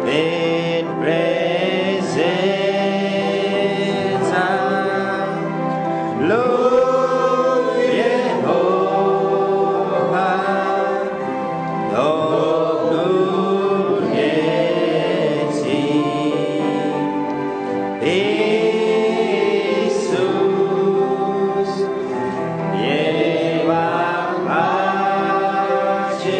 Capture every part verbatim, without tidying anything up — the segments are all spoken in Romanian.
în prezența lui Jehova, Domnul vieții, Iisus, El va face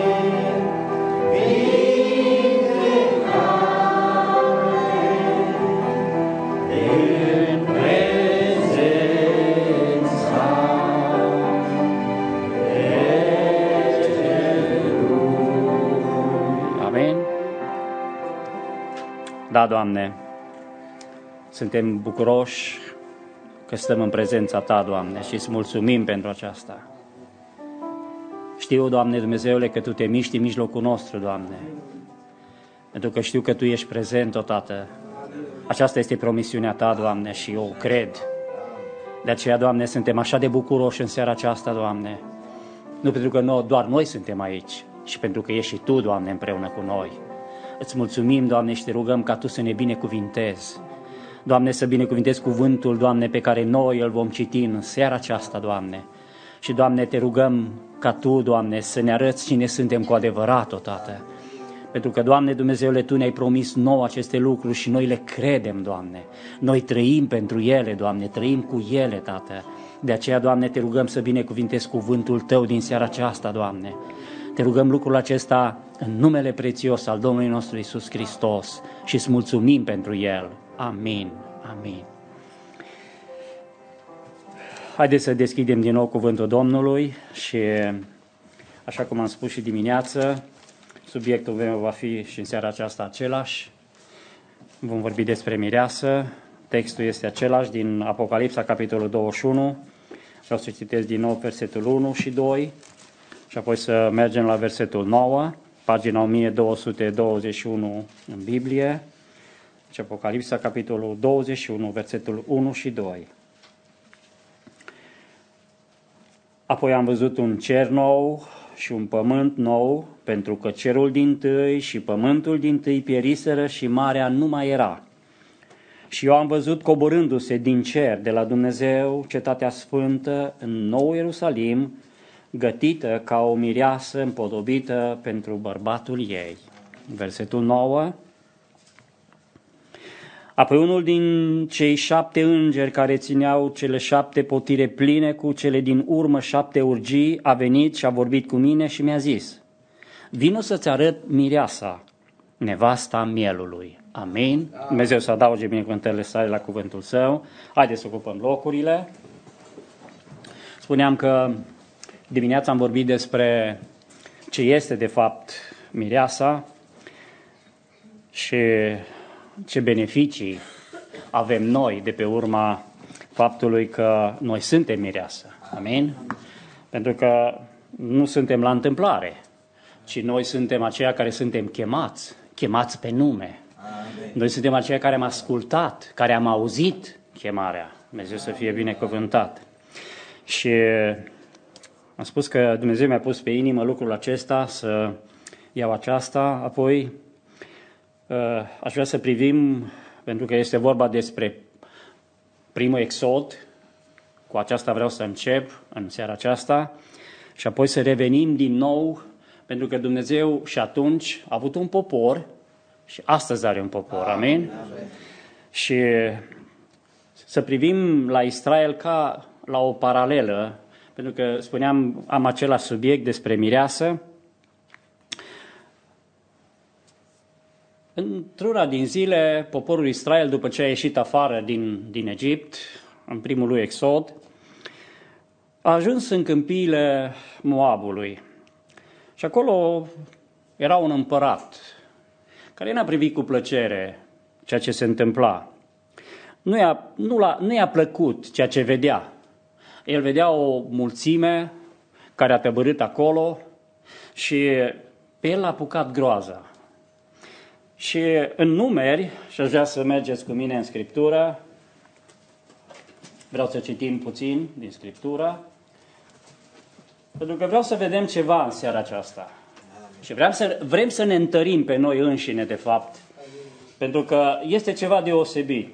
în prezența Lui. Amin. Da, Doamne, suntem bucuroși că stăm în prezența Ta, Doamne, și îți mulțumim pentru aceasta. Știu, Doamne Dumnezeule, că Tu te miști în mijlocul nostru, Doamne, pentru că știu că Tu ești prezent, o Tată. Aceasta este promisiunea Ta, Doamne, și eu cred. De aceea, Doamne, suntem așa de bucuroși în seara aceasta, Doamne, nu pentru că noi, doar noi suntem aici, și pentru că ești și Tu, Doamne, împreună cu noi. Îți mulțumim, Doamne, și Te rugăm ca Tu să ne binecuvintezi. Doamne, să binecuvintezi cuvântul, Doamne, pe care noi îl vom citi în seara aceasta, Doamne. Și, Doamne, Te rugăm ca Tu, Doamne, să ne arăți cine suntem cu adevărat, o Tată. Pentru că, Doamne Dumnezeule, Tu ne-ai promis nouă aceste lucruri și noi le credem, Doamne. Noi trăim pentru ele, Doamne, trăim cu ele, Tată. De aceea, Doamne, Te rugăm să binecuvintezi cuvântul Tău din seara aceasta, Doamne. Te rugăm lucrul acesta în numele prețios al Domnului nostru Iisus Hristos și îți mulțumim pentru El. Amin. Amin. Haideți să deschidem din nou cuvântul Domnului și, așa cum am spus și dimineață, subiectul meu va fi și în seara aceasta același. Vom vorbi despre mireasă. Textul este același din Apocalipsa, capitolul douăzeci și unu. Vreau să citesc din nou versetul unu și doi și apoi să mergem la versetul nouă, pagina o mie două sute douăzeci și unu în Biblie. Deci Apocalipsa, capitolul douăzeci și unu, versetul unu și doi. Apoi am văzut un cer nou și un pământ nou, pentru că cerul dintâi și pământul dintâi pieriseră și marea nu mai era. Și eu am văzut coborându-se din cer de la Dumnezeu cetatea sfântă în nou Ierusalim, gătită ca o mireasă împodobită pentru bărbatul ei. Versetul nouă. Apoi unul din cei șapte îngeri care țineau cele șapte potire pline cu cele din urmă șapte urgii a venit și a vorbit cu mine și mi-a zis: vino să-ți arăt mireasa, nevasta mielului. Amin. Amin. Dumnezeu să adauge binecuvântările sale la cuvântul Său. Haideți să ocupăm locurile. Spuneam că dimineața am vorbit despre ce este de fapt mireasa și ce beneficii avem noi de pe urma faptului că noi suntem mireasă. Amin? Pentru că nu suntem la întâmplare, ci noi suntem aceia care suntem chemați, chemați pe nume. Amin. Noi suntem aceia care am ascultat, care am auzit chemarea. Dumnezeu să fie binecuvântat. Și am spus că Dumnezeu mi-a pus pe inimă lucrul acesta, să iau aceasta, apoi aș vrea să privim, pentru că este vorba despre primul exod, cu aceasta vreau să încep în seara aceasta, și apoi să revenim din nou, pentru că Dumnezeu și atunci a avut un popor și astăzi are un popor, amin? Amin. Și să privim la Israel ca la o paralelă, pentru că spuneam, am același subiect despre mireasă. Într-una din zile, poporul Israel, după ce a ieșit afară din, din Egipt, în primul lui exod, a ajuns în câmpiile Moabului. Și acolo era un împărat care n-a privit cu plăcere ceea ce se întâmpla. Nu i-a, nu l-a, nu i-a plăcut ceea ce vedea. El vedea o mulțime care a tăbărât acolo și pe el l-a apucat groaza. Și în Numeri, și aș vrea să mergeți cu mine în Scriptură, vreau să citim puțin din Scriptură, pentru că vreau să vedem ceva în seara aceasta. Și vrem să, vrem să ne întărim pe noi înșine, de fapt, pentru că este ceva deosebit.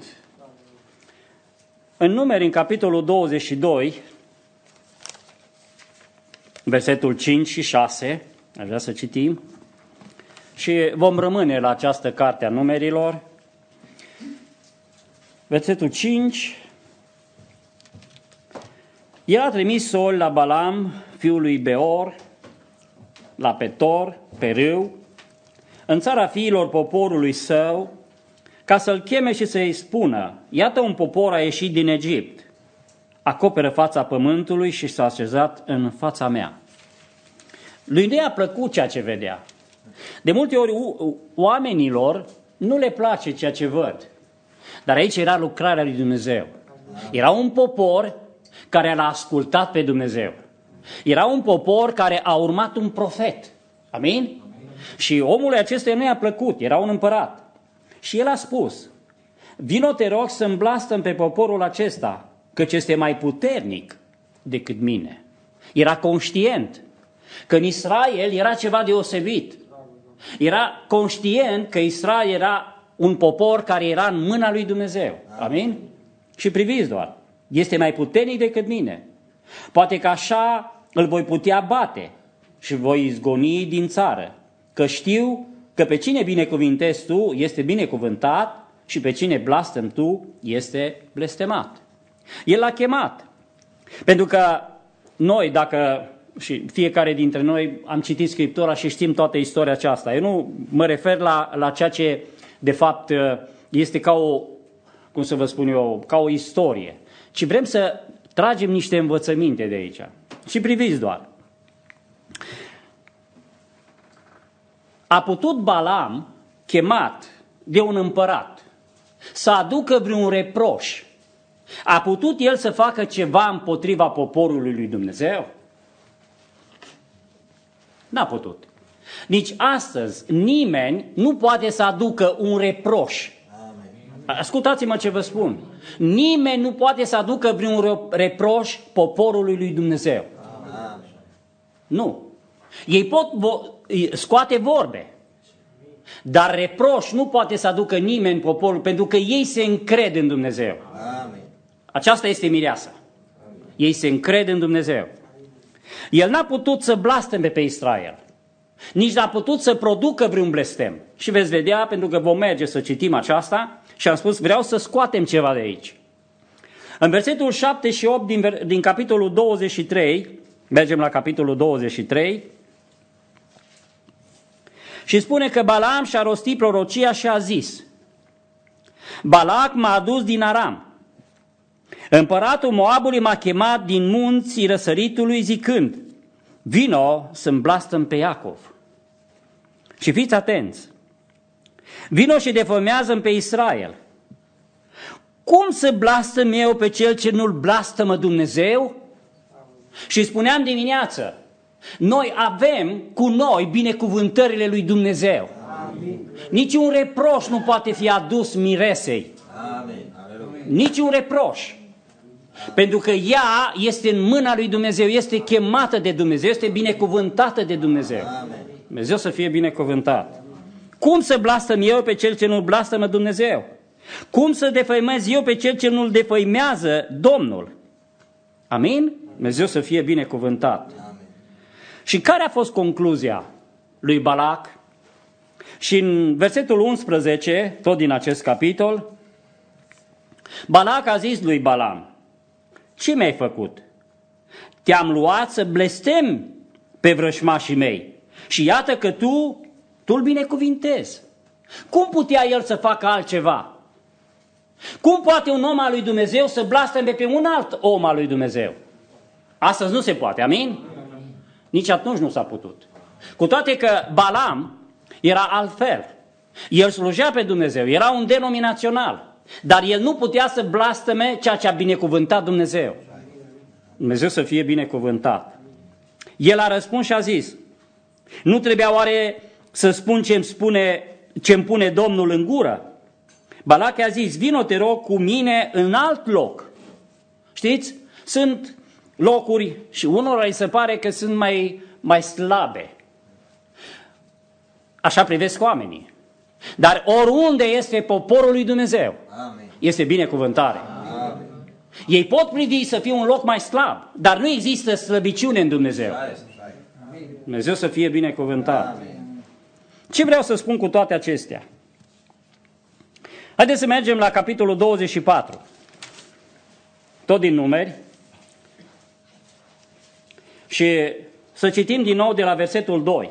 În Numeri, în capitolul douăzeci și doi, versetul cinci și șase, aș vrea să citim, și vom rămâne la această carte a Numerilor. Versetul cinci. El a trimis Sol la Balam, fiul lui Beor, la Petor, pe râu, în țara fiilor poporului său, ca să-l cheme și să-i spună: iată, un popor a ieșit din Egipt, acoperă fața pământului și s-a așezat în fața mea. Lui nu i-a plăcut ceea ce vedea. De multe ori oamenilor nu le place ceea ce văd. Dar aici era lucrarea lui Dumnezeu. Era un popor care l-a ascultat pe Dumnezeu. Era un popor care a urmat un profet. Amin? Amin. Și omul acesta nu i-a plăcut, era un împărat. Și el a spus: vino, te rog, să-mi blastăm pe poporul acesta, căci este mai puternic decât mine. Era conștient că în Israel era ceva deosebit. Era conștient că Israel era un popor care era în mâna lui Dumnezeu. Amin? Și priviți doar, este mai puternic decât mine. Poate că așa îl voi putea bate și voi izgoni din țară, că știu că pe cine binecuvintezi tu este binecuvântat și pe cine blastăm tu este blestemat. El l-a chemat, pentru că noi, dacă și fiecare dintre noi am citit Scriptura și știm toată istoria aceasta. Eu nu mă refer la, la ceea ce de fapt este ca o, cum să vă spun eu, ca o istorie, ci vrem să tragem niște învățăminte de aici. Și priviți doar. A putut Balam, chemat de un împărat, să aducă vreun reproș? A putut el să facă ceva împotriva poporului lui Dumnezeu? N-a putut. Nici astăzi nimeni nu poate să aducă un reproș. Ascultați-mă ce vă spun. Nimeni nu poate să aducă vreun reproș poporului lui Dumnezeu. Nu. Ei pot vo- scoate vorbe, dar reproș nu poate să aducă nimeni poporul, pentru că ei se încred în Dumnezeu. Aceasta este mireasa. Ei se încred în Dumnezeu. El n-a putut să blasteme pe Israel, nici n-a putut să producă vreun blestem. Și veți vedea, pentru că vom merge să citim aceasta, și am spus, vreau să scoatem ceva de aici. În versetul șapte și opt din, din capitolul douăzeci și trei, mergem la capitolul douăzeci și trei, și spune că Balaam și-a rostit prorocia și a zis: Balac m-a adus din Aram. Împăratul Moabului m-a chemat din munții răsăritului zicând: vino să-mi blastăm pe Iacov. Și fiți atenți, vino și defămează-mi pe Israel. Cum să blastăm eu pe cel ce nu-l blastămă Dumnezeu? Și spuneam dimineață, noi avem cu noi binecuvântările lui Dumnezeu. Amin. Niciun reproș nu poate fi adus miresei. Amin. Niciun reproș. Pentru că ea este în mâna lui Dumnezeu, este chemată de Dumnezeu, este binecuvântată de Dumnezeu. Amin. Dumnezeu să fie binecuvântat. Cum să blastăm eu pe cel ce nu-l blastămă Dumnezeu? Cum să defăimez eu pe cel ce nu-l defăimează Domnul? Amin? Dumnezeu să fie binecuvântat. Amin. Și care a fost concluzia lui Balac? Și în versetul unsprezece, tot din acest capitol, Balac a zis lui Balam: ce mi-ai făcut? Te-am luat să blestem pe vrășmașii mei și iată că tu, tu îl binecuvintezi. Cum putea el să facă altceva? Cum poate un om al lui Dumnezeu să blasteme pe un alt om al lui Dumnezeu? Astăzi nu se poate, amin? Nici atunci nu s-a putut. Cu toate că Balam era altfel. El slujea pe Dumnezeu, era un denominațional. Dar el nu putea să blasteme ceea ce a binecuvântat Dumnezeu. Dumnezeu să fie binecuvântat. El a răspuns și a zis: nu trebuia oare să spun ce-mi spune, ce-mi pune Domnul în gură? Balac a zis: vino, te rog, cu mine în alt loc. Știți? Sunt locuri și unora îi se pare că sunt mai, mai slabe. așa privesc oamenii. Dar oriunde este poporul lui Dumnezeu, Amen. este binecuvântare. Amen. Ei pot privi să fie un loc mai slab, dar nu există slăbiciune în Dumnezeu. Dumnezeu să fie binecuvântat. Ce vreau să spun cu toate acestea? Haideți să mergem la capitolul douăzeci și patru. Tot din Numeri. Și să citim din nou de la versetul doi.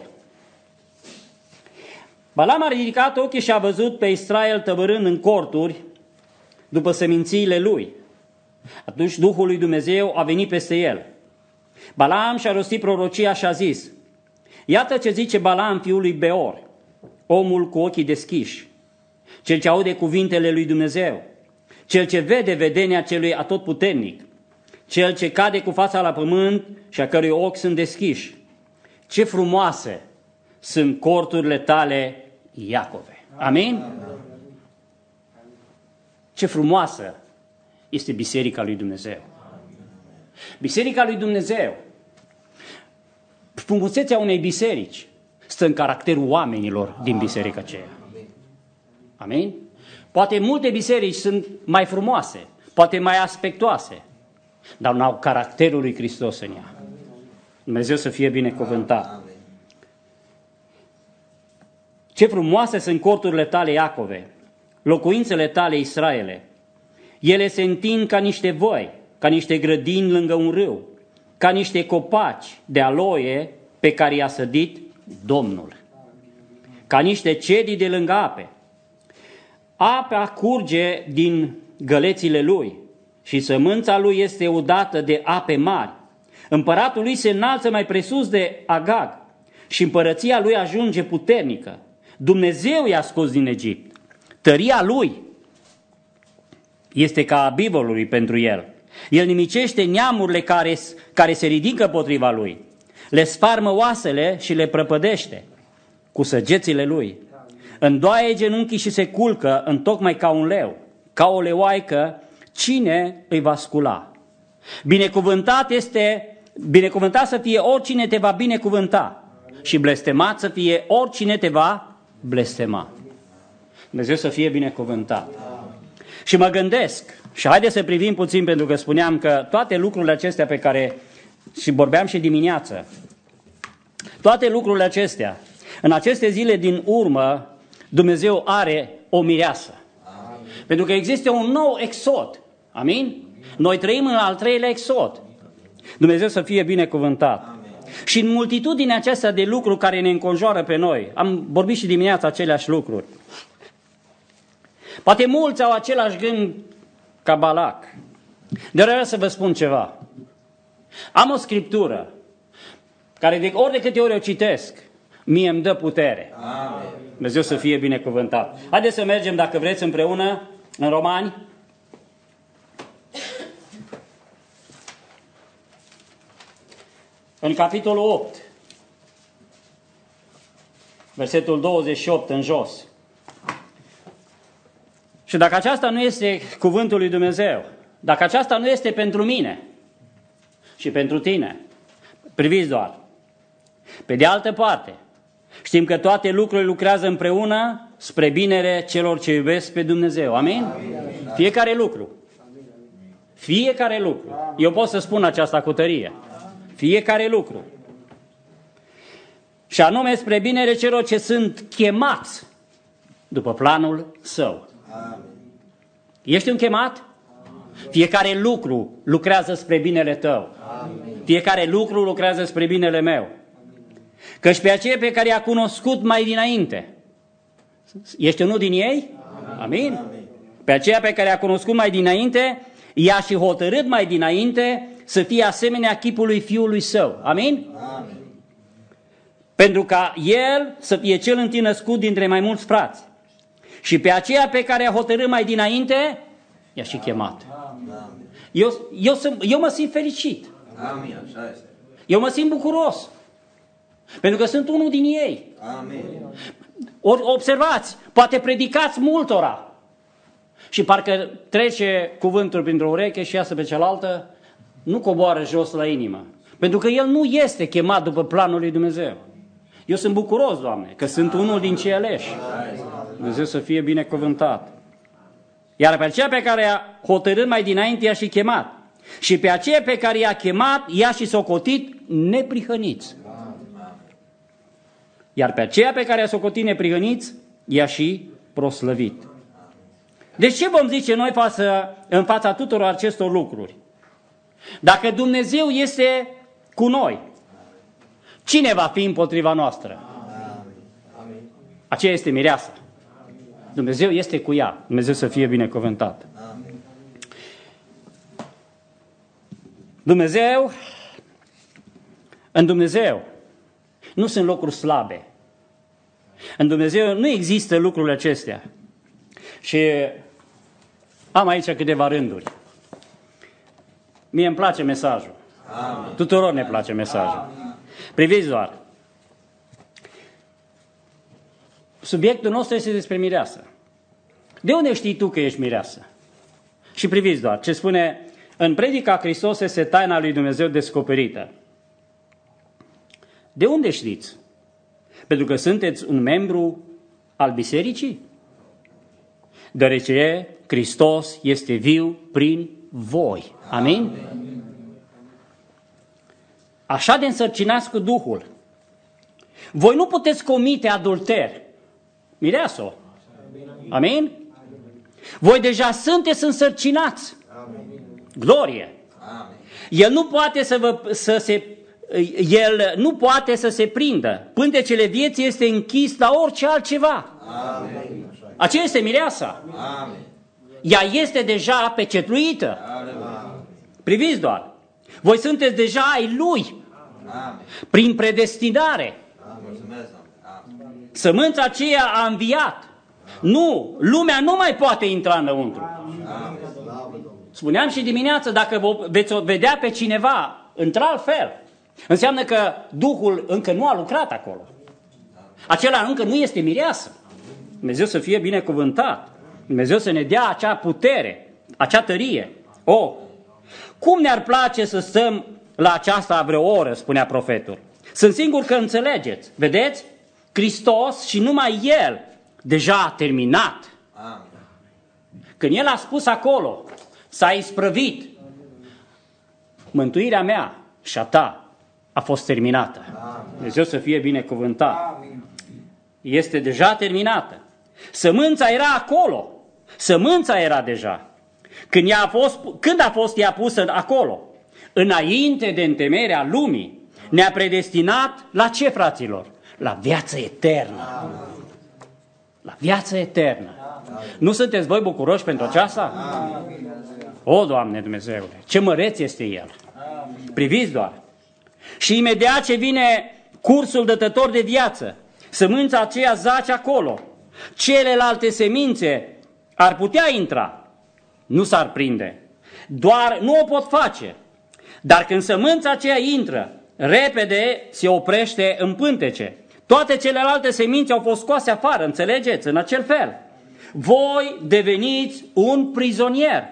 Balam a ridicat ochii și a văzut pe Israel tăvărând în corturi după semințiile lui. Atunci Duhul lui Dumnezeu a venit peste el. Balaam și-a rostit prorocia și a zis: iată ce zice Balaam fiul lui Beor, omul cu ochii deschiși, cel ce aude cuvintele lui Dumnezeu, cel ce vede vedenia celui atotputernic, cel ce cade cu fața la pământ și a cărui ochi sunt deschiși. Ce frumoase sunt corturile tale, Iacove. Amin? Ce frumoasă este biserica lui Dumnezeu. Biserica lui Dumnezeu. Frumusețea unei biserici stă în caracterul oamenilor din biserica aceea. Amin? Poate multe biserici sunt mai frumoase, poate mai aspectoase, dar nu au caracterul lui Hristos în ea. Dumnezeu să fie binecuvântat. Ce frumoase sunt corturile tale, Iacove, locuințele tale, Israele. Ele se întind ca niște voi, ca niște grădini lângă un râu, ca niște copaci de aloie pe care i-a sădit Domnul, ca niște cedii de lângă ape. Apa curge din gălețile lui și sămânța lui este udată de ape mari. Împăratul lui se înalță mai presus de Agag și împărăția lui ajunge puternică. Dumnezeu i-a scos din Egipt. Tăria lui este ca a bivolului pentru el. El nimicește neamurile care, care se ridică potriva lui. Le sfarmă oasele și le prăpădește cu săgețile lui. Îndoaie genunchii și se culcă întocmai ca un leu, ca o leoaică. Cine îi va scula? Binecuvântat este, binecuvântat să fie oricine te va binecuvânta și blestemat să fie oricine te va blestema. Dumnezeu să fie binecuvântat. Și mă gândesc, și haideți să privim puțin, pentru că spuneam că toate lucrurile acestea pe care, și vorbeam și dimineață, toate lucrurile acestea, în aceste zile din urmă, Dumnezeu are o mireasă. Amin. Pentru că există un nou exod. Amin? Noi trăim în al treilea exod. Dumnezeu să fie binecuvântat. Amin. Și în multitudinea aceasta de lucruri care ne înconjoară pe noi, am vorbit și dimineața aceleași lucruri. Poate mulți au același gând ca Balac. Dar vreau să vă spun ceva. Am o scriptură care de ori de câte ori o citesc, mie îmi dă putere. Amin. Dumnezeu să fie binecuvântat. Haideți să mergem, dacă vreți, împreună în Romani. În capitolul opt, versetul douăzeci și opt în jos. Și dacă aceasta nu este cuvântul lui Dumnezeu, dacă aceasta nu este pentru mine și pentru tine, priviți doar. Pe de altă parte, știm că toate lucrurile lucrează împreună spre binele celor ce iubesc pe Dumnezeu. Amin? Fiecare lucru. Fiecare lucru. Eu pot să spun aceasta cu tărie. Fiecare lucru. Și anume spre binele celor ce sunt chemați după planul său. Ești un chemat? Fiecare lucru lucrează spre binele tău. Fiecare lucru lucrează spre binele meu. Căci pe aceea pe care i-a cunoscut mai dinainte. Ești unul din ei? Amin? Pe aceea pe care i-a cunoscut mai dinainte, i-a și hotărât mai dinainte să fie asemenea chipului Fiului Său. Amin? Amin. Pentru ca El să fie cel întâi născut dintre mai mulți frați. Și pe aceea pe care a hotărât mai dinainte, i-a și chemat. Eu, eu, eu mă simt fericit. Amin, așa este. Eu mă simt bucuros. Pentru că sunt unul din ei. Amin. Ori observați, poate predicați multora. Și parcă trece cuvântul printr-o ureche și iasă pe cealaltă, nu coboară jos la inimă. Pentru că el nu este chemat după planul lui Dumnezeu. Eu sunt bucuros, Doamne, că sunt unul din cei aleși. Dumnezeu să fie binecuvântat. Iar pe aceea pe care i-a hotărât mai dinainte i-a și chemat. Și pe aceea pe care i-a chemat i-a și socotit neprihăniți. Iar pe aceea pe care i-a socotit neprihăniți i-a și proslăvit. Deci ce vom zice noi față, în fața tuturor acestor lucruri? Dacă Dumnezeu este cu noi, cine va fi împotriva noastră? Aceea este mireasa. Dumnezeu este cu ea. Dumnezeu să fie binecuvântat. Dumnezeu, în Dumnezeu nu sunt lucruri slabe. În Dumnezeu nu există lucrurile acestea. Și am aici câteva rânduri. Mie îmi place mesajul. Amin. Tuturor ne place mesajul. Amin. Priviți doar. Subiectul nostru este despre mireasă. De unde știi tu că ești mireasă? Și priviți doar ce spune în predica Hristos este taina lui Dumnezeu descoperită. De unde știți? Pentru că sunteți un membru al bisericii? Deoarece Hristos este viu prin voi. Amin? Amin. Așa de însărcinați cu Duhul. Voi nu puteți comite adulter. Mireasă. Amin? Voi deja sunteți însărcinați. Glorie. El nu poate să, vă, să se el nu poate să se prindă. Pântecele vieții este închis la orice altceva. Amin. Aceea este mireasa. Amin. Ea este deja pecetluită. Amin. Priviți doar. Voi sunteți deja ai Lui. Amin. Prin predestinare. Amin. Sămânța aceea a înviat. Nu, lumea nu mai poate intra înăuntru. Amin. Spuneam și dimineață, dacă veți vedea pe cineva într-alt fel, înseamnă că Duhul încă nu a lucrat acolo. Acela încă nu este mireasă. Dumnezeu să fie binecuvântat. Dumnezeu să ne dea acea putere, acea tărie. O, cum ne-ar place să stăm la aceasta vreo oră, spunea profetul. Sunt sigur că înțelegeți. Vedeți? Hristos și numai El deja a terminat. Când El a spus acolo, s-a isprăvit, mântuirea mea și a ta a fost terminată. Dumnezeu să fie binecuvântat. Este deja terminată. Sămânța era acolo. Sămânța era deja. Când, ea a fost, când a fost ea pusă acolo? Înainte de întemeierea lumii. Ne-a predestinat la ce, fraților? La viață eternă. La viață eternă. Nu sunteți voi bucuroși pentru aceasta? O, Doamne Dumnezeule, ce măreț este El. Priviți doar. Și imediat ce vine cursul dătător de viață, sămânța aceea zace acolo. Celelalte semințe ar putea intra. Nu s-ar prinde. Doar nu o pot face. Dar când sămânța aceea intră, repede se oprește în pântece. Toate celelalte semințe au fost scoase afară, înțelegeți? În acel fel. Voi deveniți un prizonier.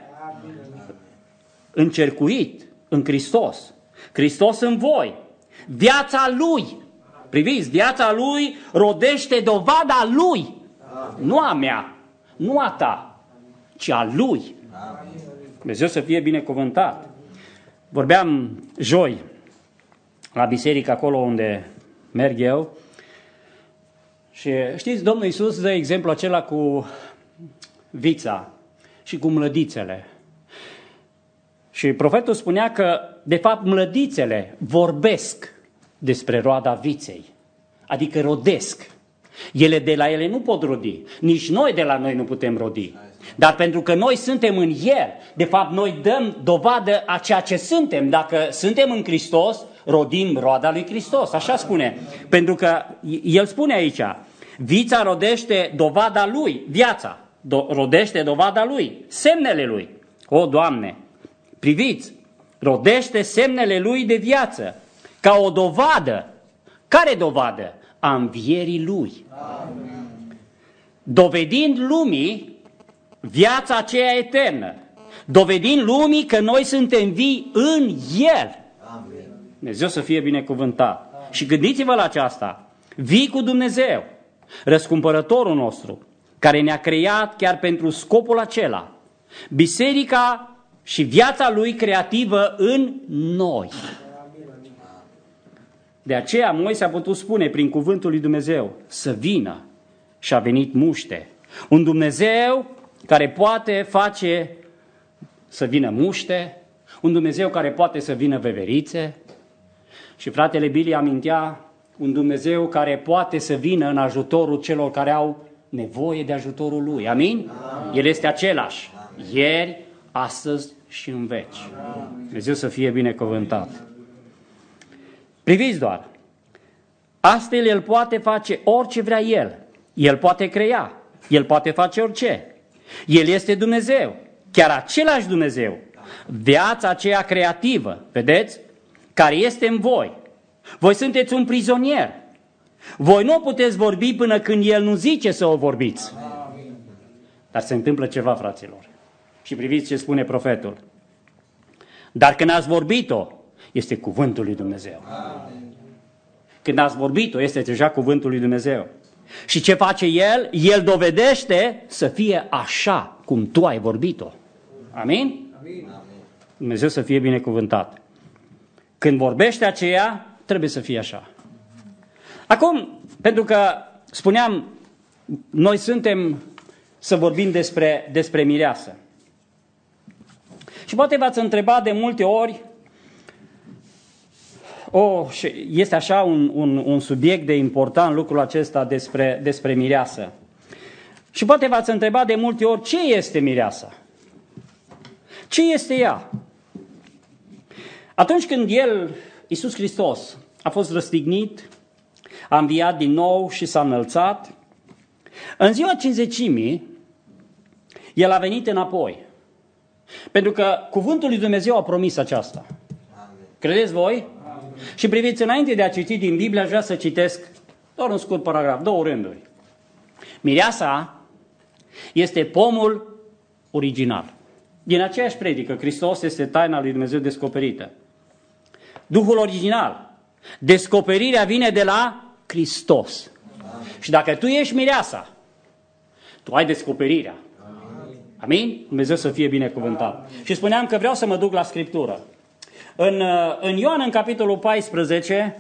Încercuit în Hristos. Hristos în voi. Viața Lui. Priviți, viața Lui rodește dovada Lui. Nu a mea, nu a ta, ci a Lui. Dumnezeu să fie binecuvântat. Vorbeam joi la biserică, acolo unde merg eu. Și știți, Domnul Iisus dă exemplu acela cu vița și cu mlădițele. Și profetul spunea că, de fapt, mlădițele vorbesc despre roada viței. Adică rodesc. Ele de la ele nu pot rodi. Nici noi de la noi nu putem rodi. Dar pentru că noi suntem în El, de fapt, noi dăm dovadă a ceea ce suntem. Dacă suntem în Hristos, rodim roada lui Hristos. Așa spune. Pentru că El spune aici, vița rodește dovada Lui, viața. Do- rodește dovada Lui, semnele Lui. O, Doamne, priviți, rodește semnele Lui de viață, ca o dovadă. Care dovadă? A învierii Lui. Amin. Dovedind lumii viața aceea eternă. Dovedind lumii că noi suntem vii în El. Amin. Dumnezeu să fie binecuvântat. Amin. Și gândiți-vă la aceasta. Vii cu Dumnezeu, răscumpărătorul nostru, care ne-a creat chiar pentru scopul acela. Biserica și viața Lui creativă în noi. De aceea Moise a putut spune prin cuvântul lui Dumnezeu să vină și a venit muște. Un Dumnezeu care poate face să vină muște, un Dumnezeu care poate să vină veverițe și fratele Billy amintea un Dumnezeu care poate să vină în ajutorul celor care au nevoie de ajutorul Lui. Amin? Amin. El este același. Ieri, astăzi și în veci. Amin. Dumnezeu să fie binecuvântat. Priviți doar. Astfel El poate face orice vrea El. El poate crea. El poate face orice. El este Dumnezeu. Chiar același Dumnezeu. Viața aceea creativă, vedeți? Care este în voi. Voi sunteți un prizonier. Voi nu puteți vorbi până când El nu zice să o vorbiți. Dar se întâmplă ceva, fraților. Și priviți ce spune profetul. Dar când ați vorbit-o, este cuvântul lui Dumnezeu. Când ați vorbit-o, este deja cuvântul lui Dumnezeu. Și ce face El? El dovedește să fie așa cum tu ai vorbit-o. Amin? Dumnezeu să fie binecuvântat. Când vorbește aceea, trebuie să fie așa. Acum, pentru că spuneam, noi suntem să vorbim despre, despre mireasă. Și poate v-ați întrebat de multe ori, oh, este așa un, un, un subiect de important lucrul acesta despre, despre mireasă. Și poate v-ați întrebat de multe ori, ce este mireasa? Ce este ea? Atunci când El, Iisus Hristos, a fost răstignit, a înviat din nou și s-a înălțat, în ziua Cincizecimii, El a venit înapoi. Pentru că cuvântul lui Dumnezeu a promis aceasta. Amin. Credeți voi? Amin. Și priviți, înainte de a citi din Biblie, aș vrea să citesc doar un scurt paragraf, două rânduri. Mireasa este pomul original. Din aceeași predică, Hristos este taina lui Dumnezeu descoperită. Duhul original. Descoperirea vine de la Hristos. Amin. Și dacă tu ești mireasa, tu ai descoperirea. Amin? Amin? Dumnezeu să fie binecuvântat. Amin. Și spuneam că vreau să mă duc la Scriptură. În, în Ioan, în capitolul paisprezece,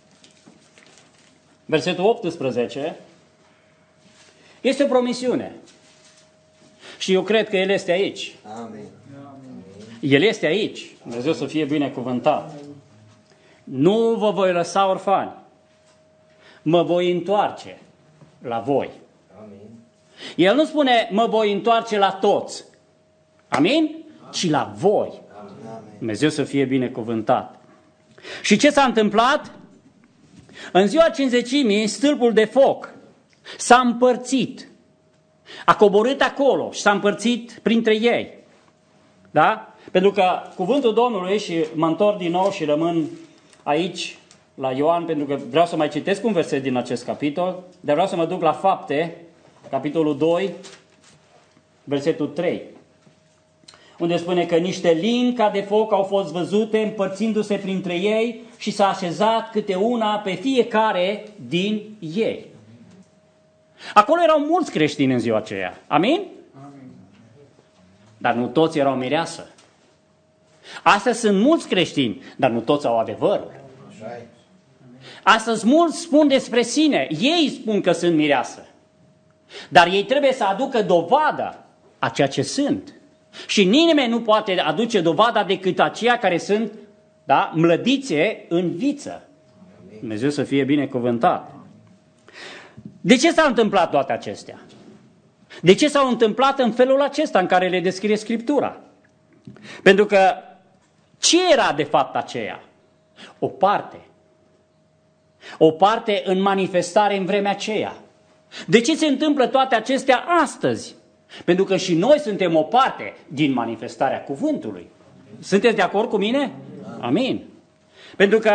versetul optsprezece, este o promisiune. Și eu cred că El este aici. Amin. El este aici. Dumnezeu să fie binecuvântat. Nu vă voi lăsa orfani. Mă voi întoarce la voi. Amin. El nu spune mă voi întoarce la toți. Amin? Amin. Ci la voi. Amin. Dumnezeu să fie binecuvântat. Și ce s-a întâmplat? În ziua Cincizecimii, stâlpul de foc s-a împărțit. A coborât acolo și s-a împărțit printre ei. Da? Pentru că cuvântul Domnului, și mă întorc din nou și rămân aici la Ioan, pentru că vreau să mai citesc un verset din acest capitol, dar vreau să mă duc la Fapte, capitolul doi, versetul trei, unde spune că niște limbi ca de foc au fost văzute împărțindu-se printre ei și s-a așezat câte una pe fiecare din ei. Acolo erau mulți creștini în ziua aceea. Amin? Amin. Dar nu toți erau mireasă. Astăzi sunt mulți creștini, dar nu toți au adevărul. Astăzi mulți spun despre sine, ei spun că sunt mireasă. Dar ei trebuie să aducă dovada a ceea ce sunt. Și nimeni nu poate aduce dovada decât aceia care sunt, da, mlădițe în viță. Dumnezeu să fie binecuvântat. De ce s-au întâmplat toate acestea? De ce s-au întâmplat în felul acesta în care le descrie Scriptura? Pentru că ce era de fapt aceea? O parte. O parte în manifestare în vremea aceea. De ce se întâmplă toate acestea astăzi? Pentru că și noi suntem o parte din manifestarea cuvântului. Sunteți de acord cu mine? Amin. Pentru că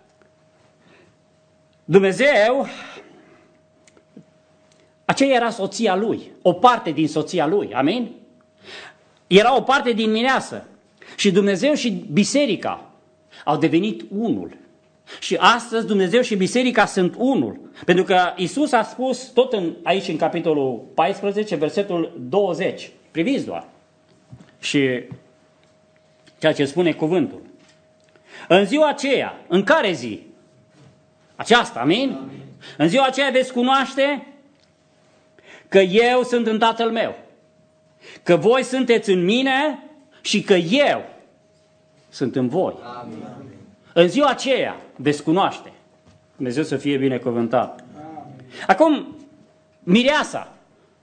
Dumnezeu, aceea era soția lui, o parte din soția lui, amin? Era o parte din mireasă. Și Dumnezeu și biserica au devenit unul. Și astăzi Dumnezeu și biserica sunt unul. Pentru că Iisus a spus, tot în, aici în capitolul paisprezece, versetul douăzeci. Priviți doar. Și ceea ce spune cuvântul. În ziua aceea, în care zi? Aceasta, amin? Amin. În ziua aceea veți cunoaște că eu sunt în Tatăl meu, că voi sunteți în mine și că eu sunt în voi. Amin. În ziua aceea veți cunoaște. Dumnezeu să fie binecuvântat. Amin. Acum, mireasa,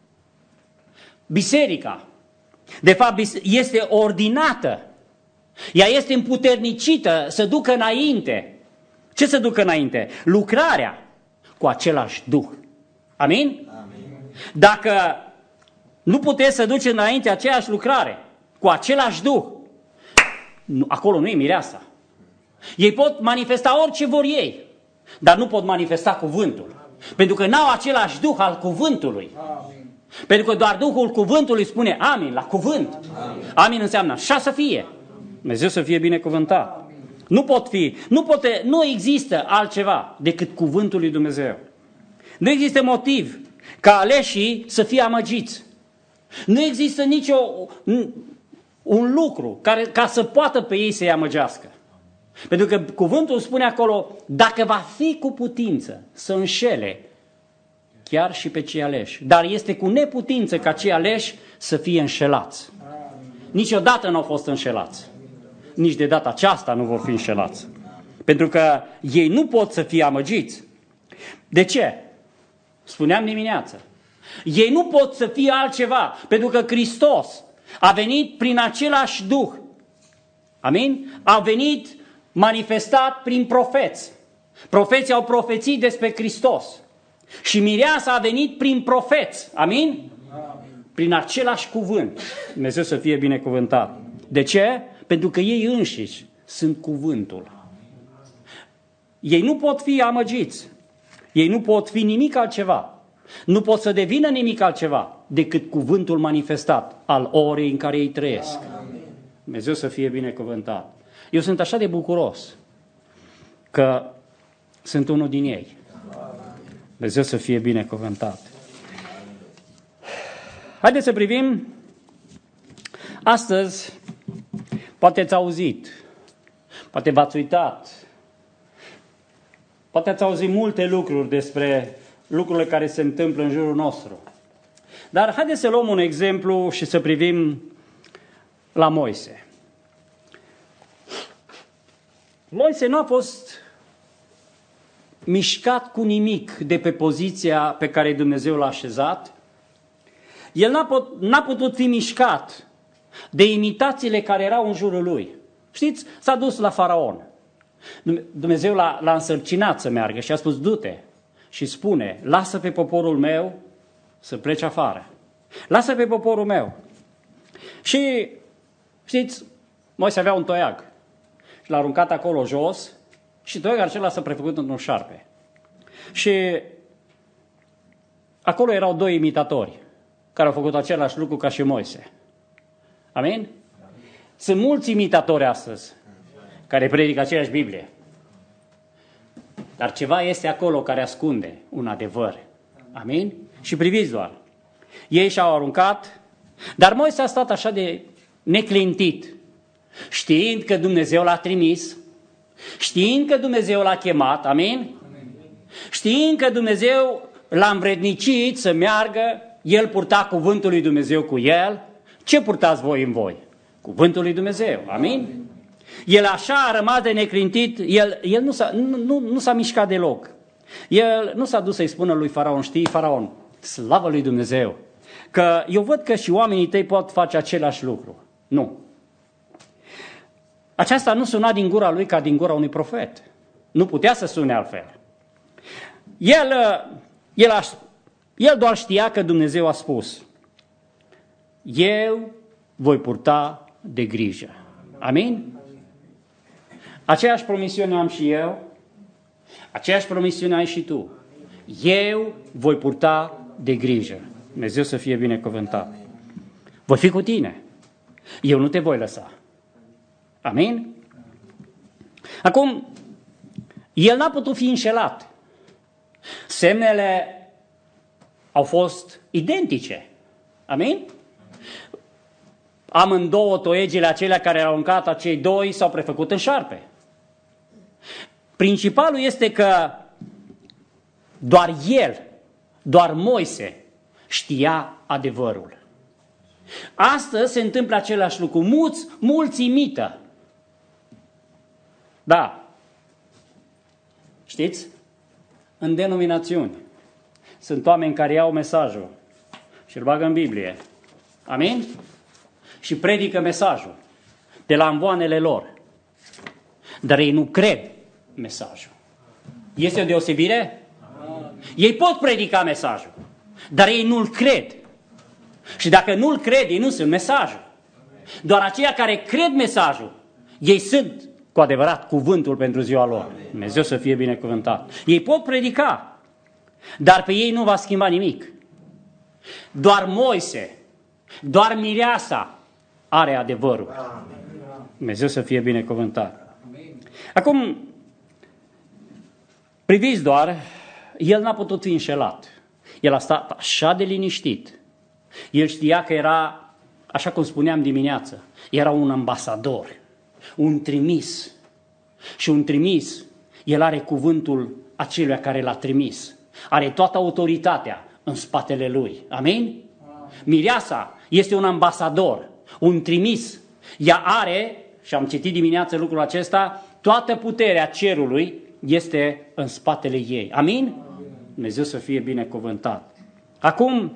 biserica, de fapt este ordinată. Ea este împuternicită să ducă înainte. Ce să ducă înainte? Lucrarea cu același Duh. Amin? Amin. Dacă nu puteți să duceți înainte aceeași lucrare cu același Duh, nu, acolo nu e mireasa. Ei pot manifesta orice vor ei, dar nu pot manifesta cuvântul. Pentru că n-au același Duh al cuvântului. Amin. Pentru că doar Duhul cuvântului spune amin la cuvânt. Amin, amin înseamnă așa să fie. Dumnezeu să fie binecuvântat. Amin. Nu pot fi, nu, poate, nu există altceva decât cuvântul lui Dumnezeu. Nu există motiv ca aleșii să fie amăgiți. Nu există nicio un lucru care, ca să poată pe ei să-i amăgească. Pentru că cuvântul spune acolo, dacă va fi cu putință să înșele chiar și pe cei aleși. Dar este cu neputință ca cei aleși să fie înșelați. Niciodată nu au fost înșelați. Nici de data aceasta nu vor fi înșelați. Pentru că ei nu pot să fie amăgiți. De ce? Spuneam dimineață. Ei nu pot să fie altceva, pentru că Hristos a venit prin același Duh. Amin? A venit manifestat prin profeți. Profeții au profețit despre Hristos. Și mireasa a venit prin profeți. Amin? Amin? Prin același cuvânt. Dumnezeu să fie binecuvântat. De ce? Pentru că ei înșiși sunt cuvântul. Ei nu pot fi amăgiți. Ei nu pot fi nimic altceva. Nu pot să devină nimic altceva decât cuvântul manifestat al orei în care ei trăiesc. Amin. Dumnezeu să fie binecuvântat. Eu sunt așa de bucuros că sunt unul din ei. Dumnezeu să fie binecuvântat. Haideți să privim. Astăzi, poate ați auzit, poate v-ați uitat, poate ați auzit multe lucruri despre lucrurile care se întâmplă în jurul nostru. Dar haideți să luăm un exemplu și să privim la Moise. Moise nu a fost mișcat cu nimic de pe poziția pe care Dumnezeu l-a așezat. El n-a, pot, n-a putut fi mișcat de imitațiile care erau în jurul lui. Știți, s-a dus la faraon. Dumnezeu l-a, l-a însărcinat să meargă și a spus, du-te și spune, lasă pe poporul meu să plece afară. Lasă pe poporul meu. Și știți, Moise avea un toiag și l-a aruncat acolo jos și toiagul acela s-a prefăcut într-un șarpe. Și acolo erau doi imitatori care au făcut același lucru ca și Moise. Amin? Sunt mulți imitatori astăzi care predică aceeași Biblie. Dar ceva este acolo care ascunde un adevăr. Amin? Și priviți doar. Ei și-au aruncat, dar Moise a stat așa de neclintit, știind că Dumnezeu l-a trimis, știind că Dumnezeu l-a chemat, amin? Știind că Dumnezeu l-a învrednicit să meargă, el purta cuvântul lui Dumnezeu cu el. Ce purtați voi în voi? Cuvântul lui Dumnezeu, amin? El așa a rămas de neclintit, el, el nu, s-a, nu, nu, nu s-a mișcat deloc. El nu s-a dus să-i spună lui Faraon, știi, Faraon, slavă lui Dumnezeu, că eu văd că și oamenii tăi pot face același lucru. Nu. Aceasta nu suna din gura lui ca din gura unui profet. Nu putea să sune altfel. El, el, a, el doar știa că Dumnezeu a spus, eu voi purta de grijă. Amin? Aceeași promisiune am și eu, aceeași promisiune ai și tu. Eu voi purta de grijă. Dumnezeu să fie binecuvântat. Voi fi cu tine. Eu nu te voi lăsa. Amin? Acum, El n-a putut fi înșelat. Semnele au fost identice. Amin? Amândouă toiegile acelea care au aruncat acei doi s-au prefăcut în șarpe. Principalul este că doar el, doar Moise știa adevărul. Astăzi se întâmplă același lucru. Mulți, mulți imită. Da. Știți? În denominațiuni sunt oameni care iau mesajul și îl bagă în Biblie. Amin? Și predică mesajul de la amvoanele lor. Dar ei nu cred mesajul. Este o deosebire? Ei pot predica mesajul, dar ei nu-l cred. Și dacă nu-l cred, ei nu sunt mesajul. Doar aceia care cred mesajul, ei sunt cu adevărat cuvântul pentru ziua lor. Dumnezeu să fie binecuvântat. Ei pot predica, dar pe ei nu va schimba nimic. Doar Moise, doar mireasa are adevărul. Dumnezeu să fie binecuvântat. Acum, priviți doar, el n-a putut fi înșelat. El a stat așa de liniștit. El știa că era, așa cum spuneam dimineață, era un ambasador, un trimis. Și un trimis, el are cuvântul acelui care l-a trimis. Are toată autoritatea în spatele lui. Amin? Mireasa este un ambasador, un trimis. Ea are, și am citit dimineață lucrul acesta, toată puterea cerului este în spatele ei. Amin? Dumnezeu să fie binecuvântat. Acum,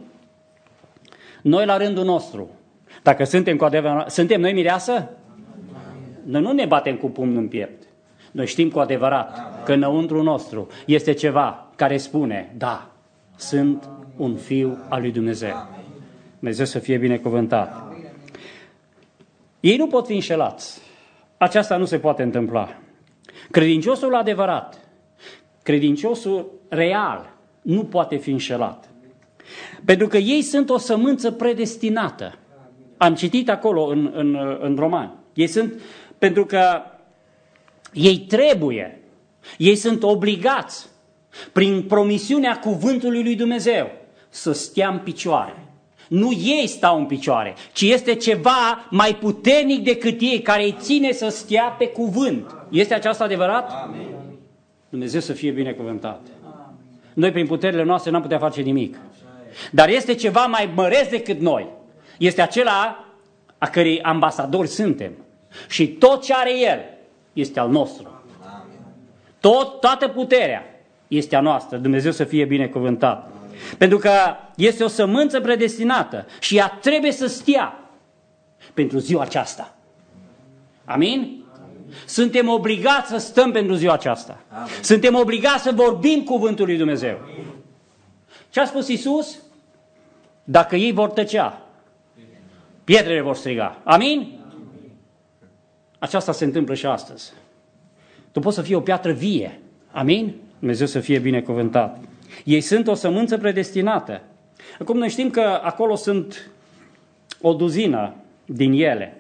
noi la rândul nostru, dacă suntem cu adevărat, suntem noi mireasă? Noi nu ne batem cu pumnul în piept. Noi știm cu adevărat că înăuntru nostru este ceva care spune, da, sunt un fiu al lui Dumnezeu. Dumnezeu să fie binecuvântat. Ei nu pot fi înșelați. Aceasta nu se poate întâmpla. Credinciosul adevărat, credinciosul real, nu poate fi înșelat. Pentru că ei sunt o sămânță predestinată. Am citit acolo în, în, în Romani. Ei sunt, pentru că ei trebuie, ei sunt obligați, prin promisiunea cuvântului lui Dumnezeu, să stea în picioare. Nu ei stau în picioare, ci este ceva mai puternic decât ei, care îi ține să stea pe cuvânt. Este aceasta adevărat? Amin. Dumnezeu să fie binecuvântat. Noi prin puterile noastre n-am putea face nimic. Dar este ceva mai măreț decât noi. Este acela a cărei ambasadori suntem. Și tot ce are El este al nostru. Tot, toată puterea este a noastră. Dumnezeu să fie binecuvântat. Pentru că este o sămânță predestinată și ea trebuie să stea pentru ziua aceasta. Amin? Suntem obligați să stăm pentru ziua aceasta. Amin. Suntem obligați să vorbim cuvântul lui Dumnezeu. Amin. Ce a spus Iisus? Dacă ei vor tăcea, pietrele vor striga. Amin? Amin? Aceasta se întâmplă și astăzi. Tu poți să fii o piatră vie. Amin? Dumnezeu să fie binecuvântat. Ei sunt o sămânță predestinată. Acum noi știm că acolo sunt o duzină din ele.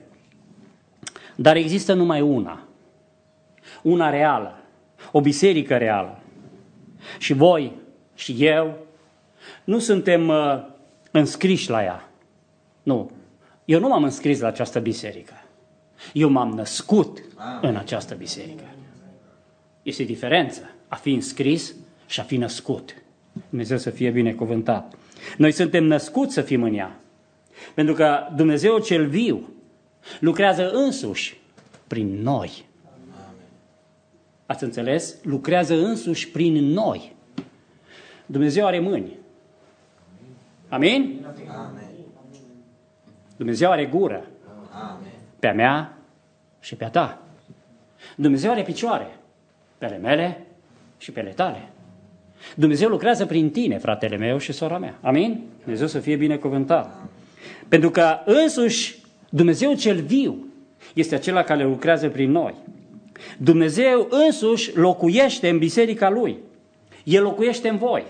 Dar există numai una. Una reală. O biserică reală. Și voi și eu nu suntem uh, înscriși la ea. Nu. Eu nu m-am înscris la această biserică. Eu m-am născut în această biserică. Este diferență a fi înscris și a fi născut. Dumnezeu să fie binecuvântat. Noi suntem născuți să fim în ea. Pentru că Dumnezeu cel viu lucrează însuși prin noi. Ați înțeles? Lucrează însuși prin noi. Dumnezeu are mâini. Amin? Dumnezeu are gură. Pe a mea și pe a ta. Dumnezeu are picioare. Pe ale mele și pe ale tale. Dumnezeu lucrează prin tine, fratele meu și sora mea. Amin? Dumnezeu să fie binecuvântat. Pentru că însuși Dumnezeu cel viu este acela care lucrează prin noi. Dumnezeu însuși locuiește în biserica Lui. El locuiește în voi.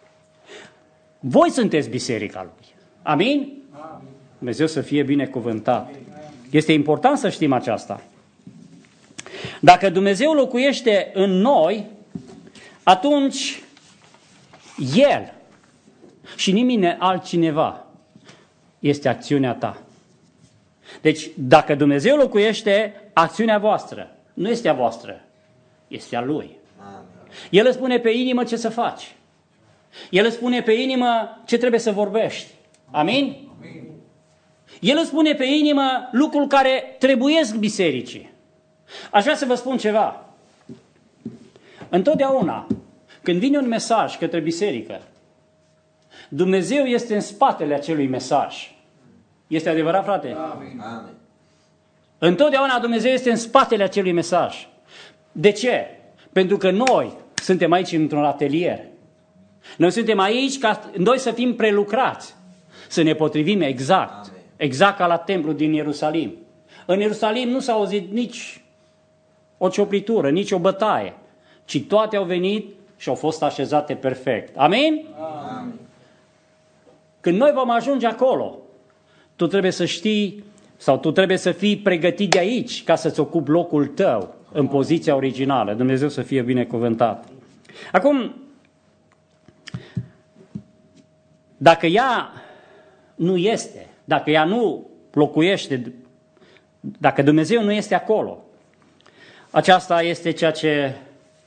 Voi sunteți biserica Lui. Amin? Dumnezeu să fie binecuvântat. Este important să știm aceasta. Dacă Dumnezeu locuiește în noi, atunci El și nimeni altcineva este acțiunea ta. Deci, dacă Dumnezeu locuiește, acțiunea voastră nu este a voastră, este a Lui. El îți pune pe inimă ce să faci. El îți pune pe inimă ce trebuie să vorbești. Amin? El îți pune pe inimă lucrul care trebuiesc bisericii. Aș vrea să vă spun ceva. Întotdeauna, când vine un mesaj către biserică, Dumnezeu este în spatele acelui mesaj. Este adevărat, frate? Amin. Întotdeauna Dumnezeu este în spatele acelui mesaj. De ce? Pentru că noi suntem aici într-un atelier. Noi suntem aici ca noi să fim prelucrați, să ne potrivim exact, exact ca la templu din Ierusalim. În Ierusalim nu s-a auzit nici o cioplitură, nici o bătaie, ci toate au venit și au fost așezate perfect. Amin? Amin. Când noi vom ajunge acolo, tu trebuie să știi sau tu trebuie să fii pregătit de aici ca să-ți ocupi locul tău în poziția originală. Dumnezeu să fie binecuvântat. Acum, dacă ea nu este, dacă ea nu locuiește, dacă Dumnezeu nu este acolo, aceasta este ceea ce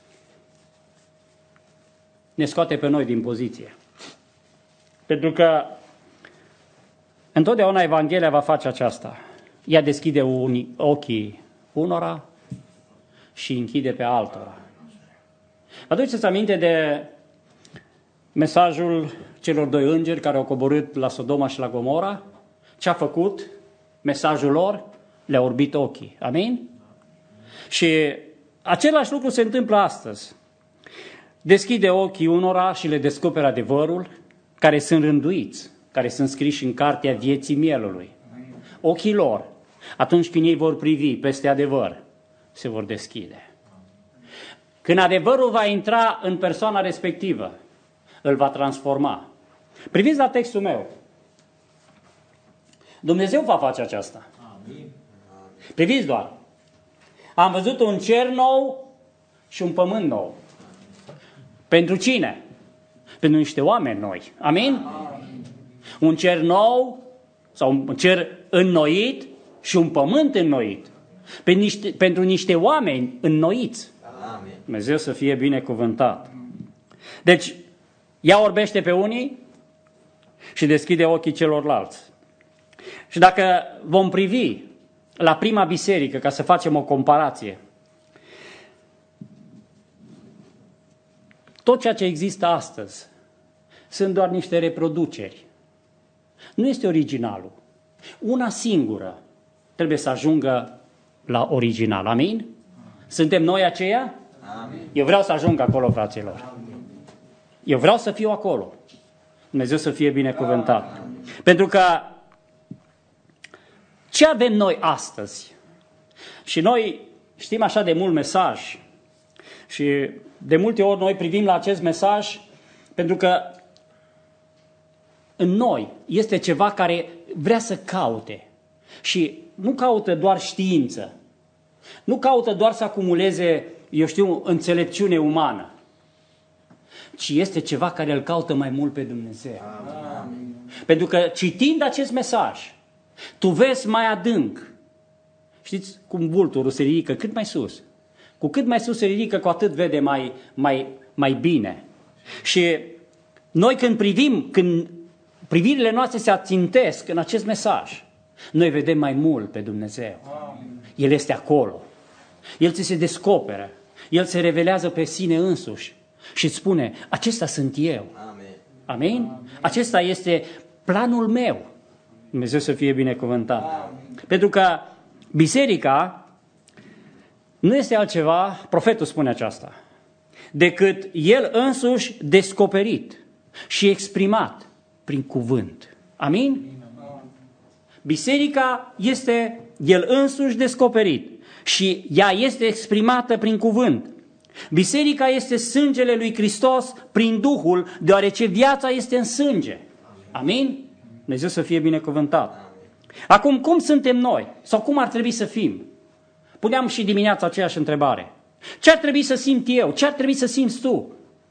ne scoate pe noi din poziție. Pentru că întotdeauna Evanghelia va face aceasta. Ea deschide unii, ochii unora și închide pe altora. Vă aduceți aminte de mesajul celor doi îngeri care au coborât la Sodoma și la Gomora? Ce a făcut? Mesajul lor le-a orbit ochii. Amin? Și același lucru se întâmplă astăzi. Deschide ochii unora și le descoperă adevărul, care sunt rânduiți, care sunt scriși în cartea vieții mielului. Ochii lor, atunci când ei vor privi peste adevăr, se vor deschide. Când adevărul va intra în persoana respectivă, îl va transforma. Priviți la textul meu. Dumnezeu va face aceasta. Priviți doar. Am văzut un cer nou și un pământ nou. Pentru cine? Pentru niște oameni noi. Amin? Amin. Un cer nou sau un cer înnoit și un pământ înnoit. Pentru niște, pentru niște oameni înnoiți. Amin. Dumnezeu să fie binecuvântat. Deci, ea orbește pe unii și deschide ochii celorlalți. Și dacă vom privi la prima biserică, ca să facem o comparație, tot ceea ce există astăzi sunt doar niște reproduceri. Nu este originalul. Una singură trebuie să ajungă la original. Amin? Suntem noi aceia? Amin. Eu vreau să ajung acolo, fraților. Eu vreau să fiu acolo. Dumnezeu să fie binecuvântat. Amin. Pentru că ce avem noi astăzi? Și noi știm așa de mult mesaj și de multe ori noi privim la acest mesaj pentru că în noi este ceva care vrea să caute și nu caută doar știință, nu caută doar să acumuleze, eu știu, înțelepciune umană, ci este ceva care îl caută mai mult pe Dumnezeu. Amin. Pentru că citind acest mesaj, tu vezi mai adânc. Știți cum vulturul se ridică cât mai sus? Cu cât mai sus se ridică, cu atât vede mai, mai, mai bine. Și noi când privim, când privirile noastre se ațintesc în acest mesaj, noi vedem mai mult pe Dumnezeu. El este acolo. El ți se descoperă. El se revelează pe sine însuși și îți spune, acesta sunt eu. Amin. Amin? Acesta este planul meu. Dumnezeu să fie binecuvântat. Amin. Pentru că biserica nu este altceva, profetul spune aceasta, decât el însuși descoperit și exprimat prin cuvânt. Amin? Biserica este el însuși descoperit și ea este exprimată prin cuvânt. Biserica este sângele lui Hristos prin Duhul, deoarece viața este în sânge. Amin? Dumnezeu să fie binecuvântat. Acum, cum suntem noi? Sau cum ar trebui să fim? Puneam și dimineața aceeași întrebare. Ce ar trebui să simt eu? Ce ar trebui să simți tu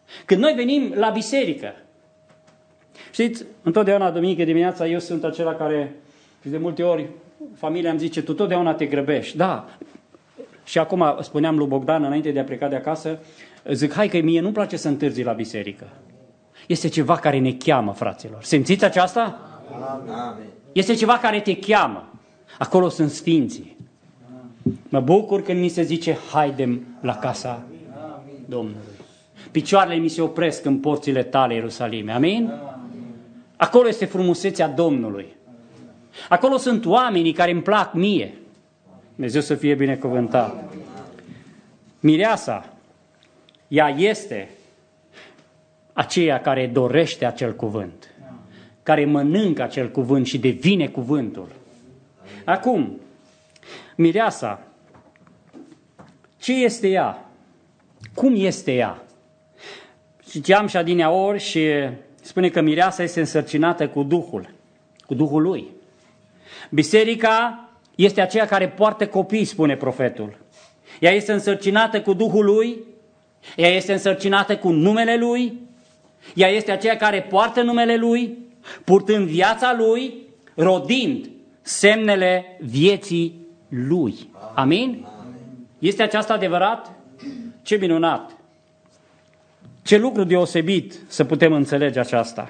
Când noi venim la biserică, știți, întotdeauna duminică dimineața eu sunt acela care, și de multe ori, familia îmi zice, tu totdeauna te grăbești. Da, și acum spuneam lui Bogdan, înainte de a pleca de acasă, zic, hai că mie nu-mi place să întârzi la biserică. Este ceva care ne cheamă, fraților. Simțiți aceasta? Amen. Este ceva care te cheamă. Acolo sunt sfinții. Mă bucur când mi se zice, haidem la casa Domnului. Picioarele mi se opresc în porțile tale, Ierusalime. Amin? Acolo este frumusețea Domnului. Acolo sunt oamenii care îmi plac mie. Dumnezeu să fie binecuvântat. Mireasa, ea este aceea care dorește acel cuvânt, care mănâncă acel cuvânt și devine cuvântul. Acum, mireasa, ce este ea? Cum este ea? Citeam și adineaori și spune că mireasa este însărcinată cu Duhul, cu Duhul lui. Biserica este aceea care poartă copii, spune profetul. Ea este însărcinată cu Duhul lui, ea este însărcinată cu numele lui, ea este aceea care poartă numele lui, purtând viața lui, rodind semnele vieții lui. Amin? Este aceasta adevărat? Ce minunat! Ce lucru deosebit să putem înțelege aceasta.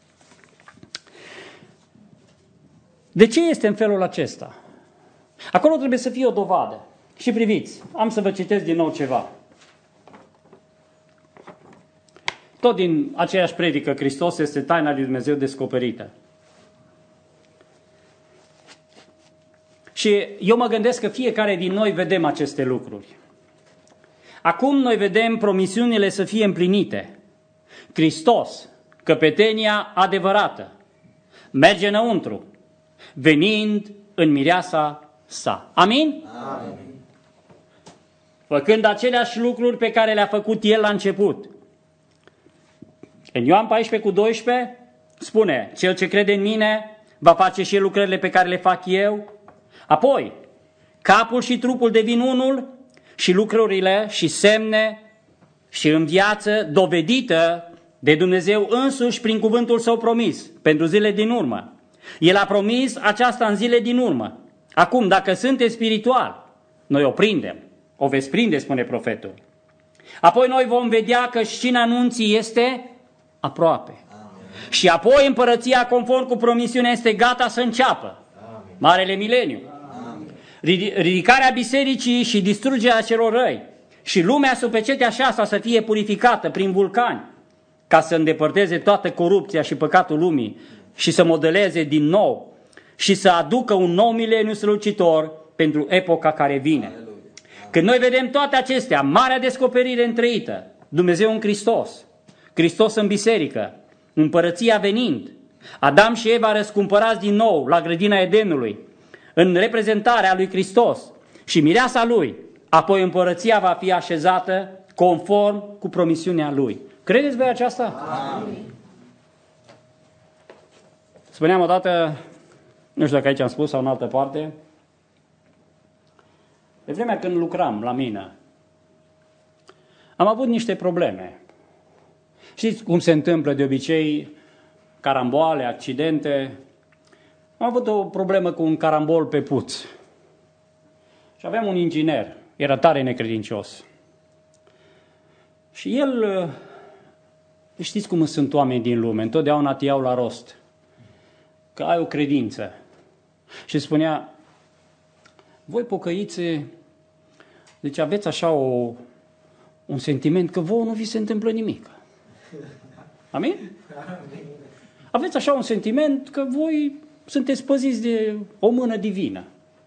De ce este în felul acesta? Acolo trebuie să fie o dovadă. Și priviți, am să vă citesc din nou ceva. Tot din aceeași predică, Hristos este taina lui Dumnezeu descoperită. Și eu mă gândesc că fiecare din noi vedem aceste lucruri. Acum noi vedem promisiunile să fie împlinite. Hristos, căpetenia adevărată, merge înăuntru, venind în mireasa sa. Amin? Amin. Făcând aceleași lucruri pe care le-a făcut El la început. În Ioan paisprezece cu doisprezece spune, cel ce crede în mine va face și lucrările pe care le fac eu. Apoi, capul și trupul devin unul și lucrurile și semne și în viață dovedită de Dumnezeu însuși prin cuvântul său promis pentru zile din urmă. El a promis aceasta în zile din urmă. Acum, dacă sunteți spiritual, noi o prindem. O veți prinde, spune profetul. Apoi noi vom vedea că scena anunții este aproape. Amin. Și apoi împărăția, conform cu promisiunea, este gata să înceapă. Amin. Marele mileniu. Amin. Ridicarea bisericii și distrugerea celor răi. Și lumea sub pecetea șasea să fie purificată prin vulcani, ca să îndepărteze toată corupția și păcatul lumii și să modeleze din nou și să aducă un nou mileniu strălucitor pentru epoca care vine. Când noi vedem toate acestea, marea descoperire întreită, Dumnezeu în Hristos, Hristos în biserică, împărăția venind, Adam și Eva răscumpărați din nou la grădina Edenului, în reprezentarea lui Hristos și mireasa lui, apoi împărăția va fi așezată conform cu promisiunea lui. Credeți voi aceasta? Amin. Spuneam odată, nu știu dacă aici am spus sau în altă parte, de vremea când lucram la mină, am avut niște probleme. Știți cum se întâmplă de obicei, caramboale, accidente. Am avut o problemă cu un carambol pe puț. Și aveam un inginer, era tare necredincios. Și el, știți cum sunt oameni din lume, întotdeauna te iau la rost, că ai o credință. Și spunea, voi pocăiți, deci aveți așa o, un sentiment că vouă nu vi se întâmplă nimic. Amin? Aveți așa un sentiment că voi sunteți păziți de o mână divină.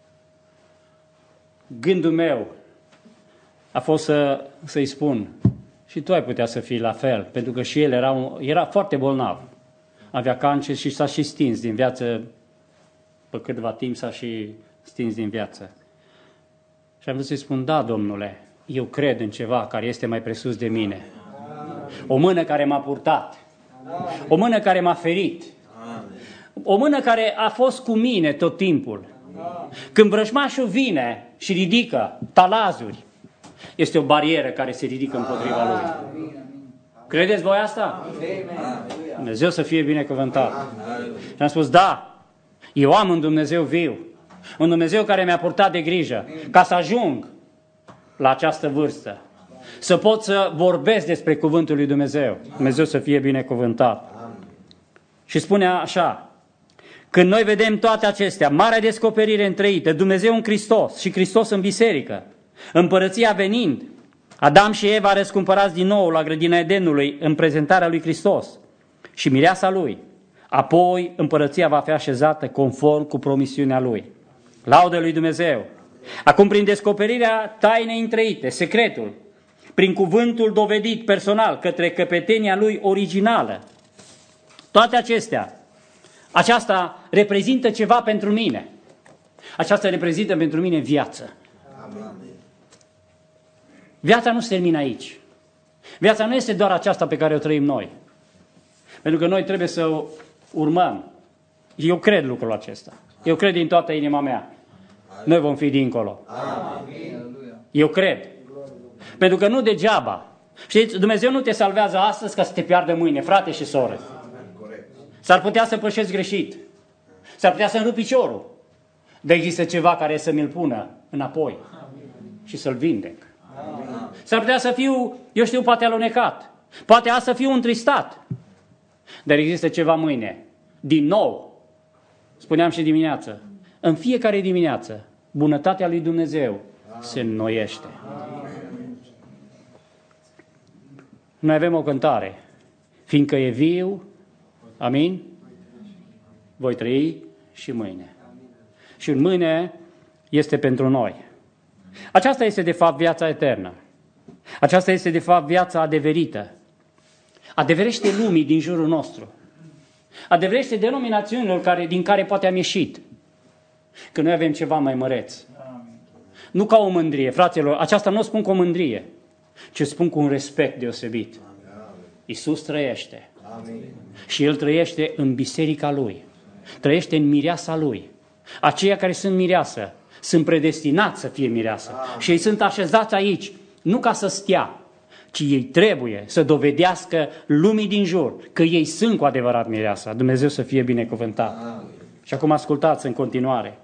Gândul meu a fost să, să-i spun, și tu ai putea să fii la fel, pentru că și el era, un, era foarte bolnav. Avea cancer și s-a și stins din viață, pe câtva timp s-a și stins din viață. Și am vrut să-i spun, da, Domnule, eu cred în ceva care este mai presus de mine. O mână care m-a purtat, o mână care m-a ferit, o mână care a fost cu mine tot timpul. Când vrăjmașul vine și ridică talazuri, este o barieră care se ridică împotriva lui. Credeți voi asta? Dumnezeu să fie binecuvântat. Și am spus, da, eu am un Dumnezeu viu, un Dumnezeu care mi-a purtat de grijă, ca să ajung la această vârstă, să pot să vorbesc despre cuvântul lui Dumnezeu. Dumnezeu să fie binecuvântat. Și spunea așa, când noi vedem toate acestea, marea descoperire întreită, Dumnezeu în Hristos și Hristos în biserică, împărăția venind, Adam și Eva răscumpărați din nou la grădina Edenului în prezentarea lui Hristos și mireasa lui, apoi împărăția va fi așezată conform cu promisiunea lui. Laudă lui Dumnezeu! Acum, prin descoperirea tainei întreite, secretul, prin cuvântul dovedit personal către căpetenia lui originală, toate acestea, aceasta reprezintă ceva pentru mine. Aceasta reprezintă pentru mine viață. Viața nu se termină aici. Viața nu este doar aceasta pe care o trăim noi. Pentru că noi trebuie să urmăm. Eu cred lucrul acesta. Eu cred din toată inima mea. Noi vom fi dincolo. Eu cred. Pentru că nu degeaba. Știți, Dumnezeu nu te salvează astăzi ca să te piardă mâine, frate și soră. S-ar putea să pășești greșit. S-ar putea să-mi rup piciorul. Dar există ceva care să mi-l pună înapoi și să-l vindec. S-ar putea să fiu, eu știu, poate alunecat. Poate azi să fiu întristat. Dar există ceva mâine. Din nou, spuneam și dimineață, în fiecare dimineață, bunătatea lui Dumnezeu se înnoiește. Noi avem o cântare. Fiindcă e viu, amin, voi trăi și mâine. Și în mâine este pentru noi. Aceasta este de fapt viața eternă. Aceasta este de fapt viața adeverită. Adeverește lumii din jurul nostru. Adeverește denominațiunilor care, din care poate am ieșit. Că noi avem ceva mai măreț. Nu ca o mândrie, fraților, aceasta nu o spun cu o mândrie, ci spun cu un respect deosebit. Iisus trăiește. Și El trăiește în biserica Lui. Trăiește în mireasa Lui. Aceia care sunt mireasă sunt predestinați să fie mireasă. Și ei sunt așezați aici, nu ca să stea, ci ei trebuie să dovedească lumii din jur că ei sunt cu adevărat mireasa. Dumnezeu să fie binecuvântat. Amin. Și acum ascultați în continuare.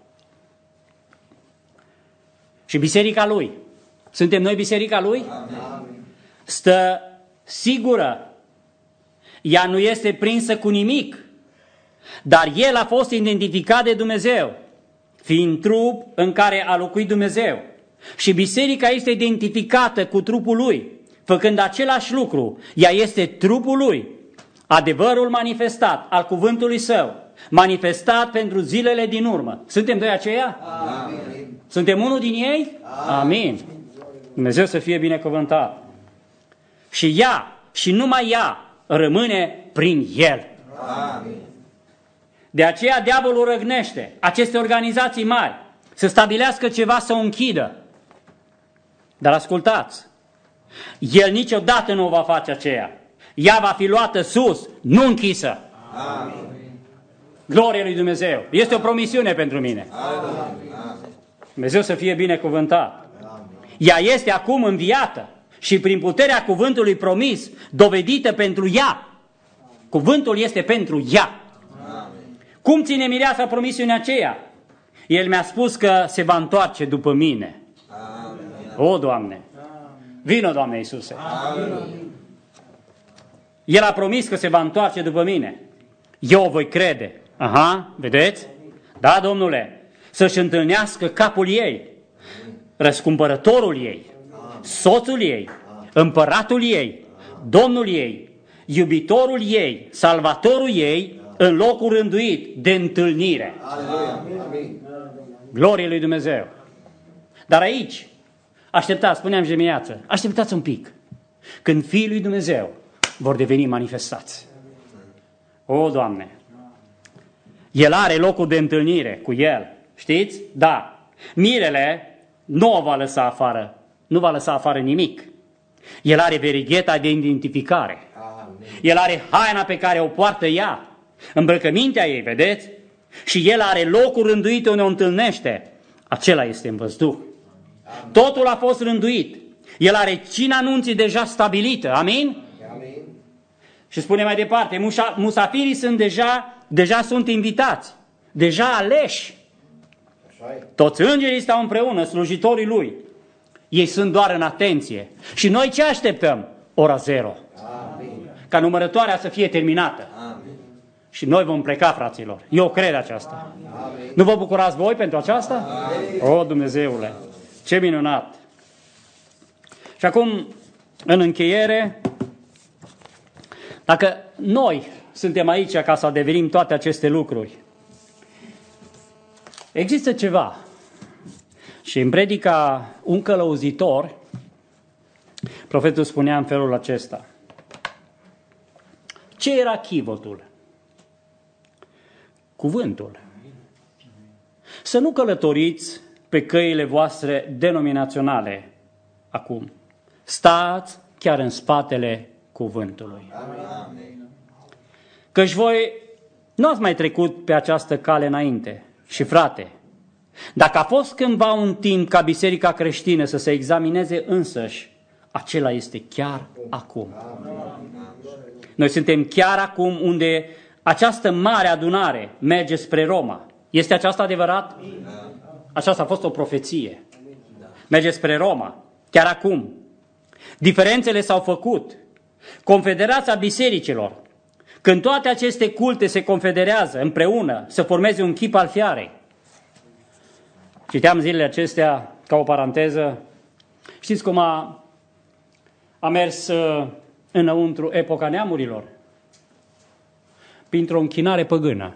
Și biserica Lui. Suntem noi biserica Lui? Amin. Stă sigură. Ea nu este prinsă cu nimic, dar El a fost identificat de Dumnezeu, fiind trup în care a locuit Dumnezeu. Și biserica este identificată cu trupul Lui, făcând același lucru. Ea este trupul Lui, adevărul manifestat al cuvântului Său, manifestat pentru zilele din urmă. Suntem doi aceia? Amin. Suntem unul din ei? Amin. Amin. Dumnezeu să fie binecuvântat. Și ea, și numai ea, rămâne prin El. Amin. De aceea diavolul răgnește aceste organizații mari să stabilească ceva să o închidă. Dar ascultați, El niciodată nu va face aceea. Ea va fi luată sus, nu închisă. Amin. Glorie lui Dumnezeu. Este o promisiune pentru mine. Amin. Dumnezeu să fie binecuvântat. Ea este acum înviată și prin puterea cuvântului promis, dovedită pentru ea. Cuvântul este pentru ea. Cum ține mireasa promisiunea aceea? El mi-a spus că se va întoarce după mine. Amin. O, Doamne! Vino, Doamne Iisuse! Amin. El a promis că se va întoarce după mine. Eu o voi crede. Aha, vedeți? Da, Domnule, să-și întâlnească capul ei, răscumpărătorul ei, soțul ei, împăratul ei, Domnul ei, iubitorul ei, salvatorul ei, în locul rânduit de întâlnire. Amin. Glorie lui Dumnezeu. Dar aici, așteptați, spuneam și dimineață, așteptați un pic. Când fiii lui Dumnezeu vor deveni manifestați. O, Doamne! El are locul de întâlnire cu El. Știți? Da. Mirele nu o va lăsa afară. Nu va lăsa afară nimic. El are verigheta de identificare. El are haina pe care o poartă ea. Îmbrăcămintea ei, vedeți? Și El are locul rânduit unde o întâlnește. Acela este în văzduh. Totul a fost rânduit. El are cina anunții deja stabilită. Amin? Amin? Și spune mai departe, musa, musafirii sunt deja, deja sunt invitați, deja aleși. Toți îngerii stau împreună, slujitorii lui. Ei sunt doar în atenție. Și noi ce așteptăm? Ora zero. Amin. Ca numărătoarea să fie terminată. Amin. Și noi vom pleca, fraților. Eu cred aceasta. Amin. Nu vă bucurați voi pentru aceasta? Amin. O, Dumnezeule, ce minunat! Și acum, în încheiere, dacă noi suntem aici ca să adeverim toate aceste lucruri, există ceva. Și în predica Un călăuzitor, profetul spunea în felul acesta. Ce era chivotul? Cuvântul. Să nu călătoriți pe căile voastre denominaționale acum. Stați chiar în spatele cuvântului. Amin. Căci voi nu ați mai trecut pe această cale înainte. Și frate, dacă a fost cândva un timp ca biserica creștină să se examineze însăși, acela este chiar acum. Noi suntem chiar acum unde această mare adunare merge spre Roma. Este aceasta adevărat? Aceasta a fost o profeție. Merge spre Roma, chiar acum. Diferențele s-au făcut. Confederația bisericilor, când toate aceste culte se confederează împreună, să formeze un chip al fiarei. Citeam zilele acestea, ca o paranteză, știți cum a, a mers uh, înăuntru epoca neamurilor? Printr-o închinare păgână.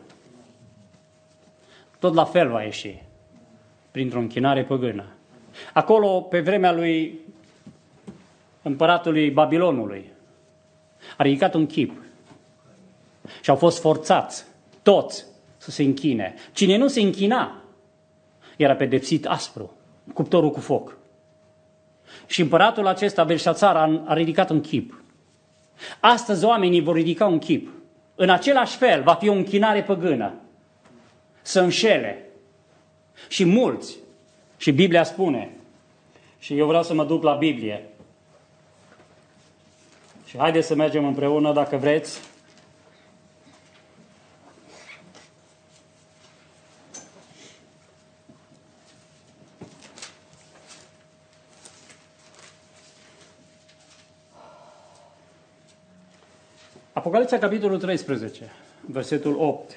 Tot la fel va ieși, printr-o închinare păgână. Acolo, pe vremea lui împăratului Babilonului, a ridicat un chip și au fost forțați toți să se închine. Cine nu se închina era pedepsit aspru, cuptorul cu foc. Și împăratul acesta, Belșațar, a, a ridicat un chip. Astăzi oamenii vor ridica un chip. În același fel va fi o închinare păgână. Să înșele. Și mulți. Și Biblia spune. Și eu vreau să mă duc la Biblie. Și haideți să mergem împreună, dacă vreți. Apocalipsa, capitolul treisprezece, versetul opt.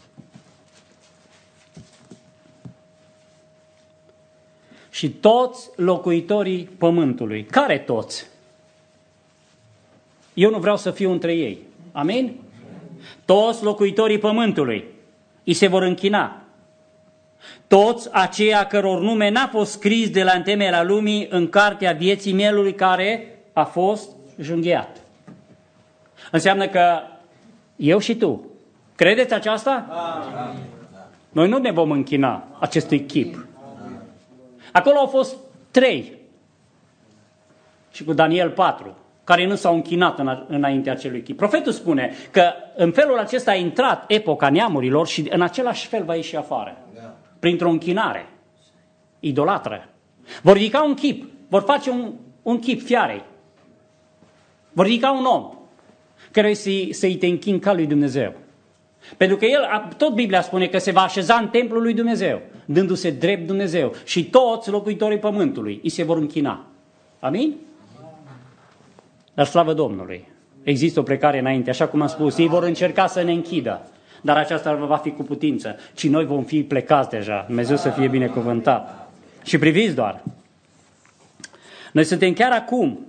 Și toți locuitorii pământului. Care toți? Eu nu vreau să fiu între ei. Amin? Toți locuitorii pământului îi se vor închina. Toți aceia căror nume n-a fost scris de la întemeierea lumii în cartea vieții mielului care a fost junghiat. Înseamnă că eu și tu, credeți aceasta? Amin. Noi nu ne vom închina acestui chip. Acolo au fost trei și cu Daniel patru, care nu s-au închinat în, înaintea acelui chip. Profetul spune că în felul acesta a intrat epoca neamurilor și în același fel va ieși afară. Printr-o închinare idolatră. Vor ridica un chip, vor face un, un chip fiarei. Vor ridica un om care să-i, să-i te închin ca lui Dumnezeu. Pentru că el, tot Biblia spune că se va așeza în templul lui Dumnezeu, dându-se drept Dumnezeu. Și toți locuitorii pământului îi se vor închina. Amin? Dar slavă Domnului! Există o plecare înainte, așa cum am spus, ei vor încerca să ne închidă, dar aceasta va fi cu putință, ci noi vom fi plecați deja. Dumnezeu să fie binecuvântat. Și priviți doar, noi suntem chiar acum,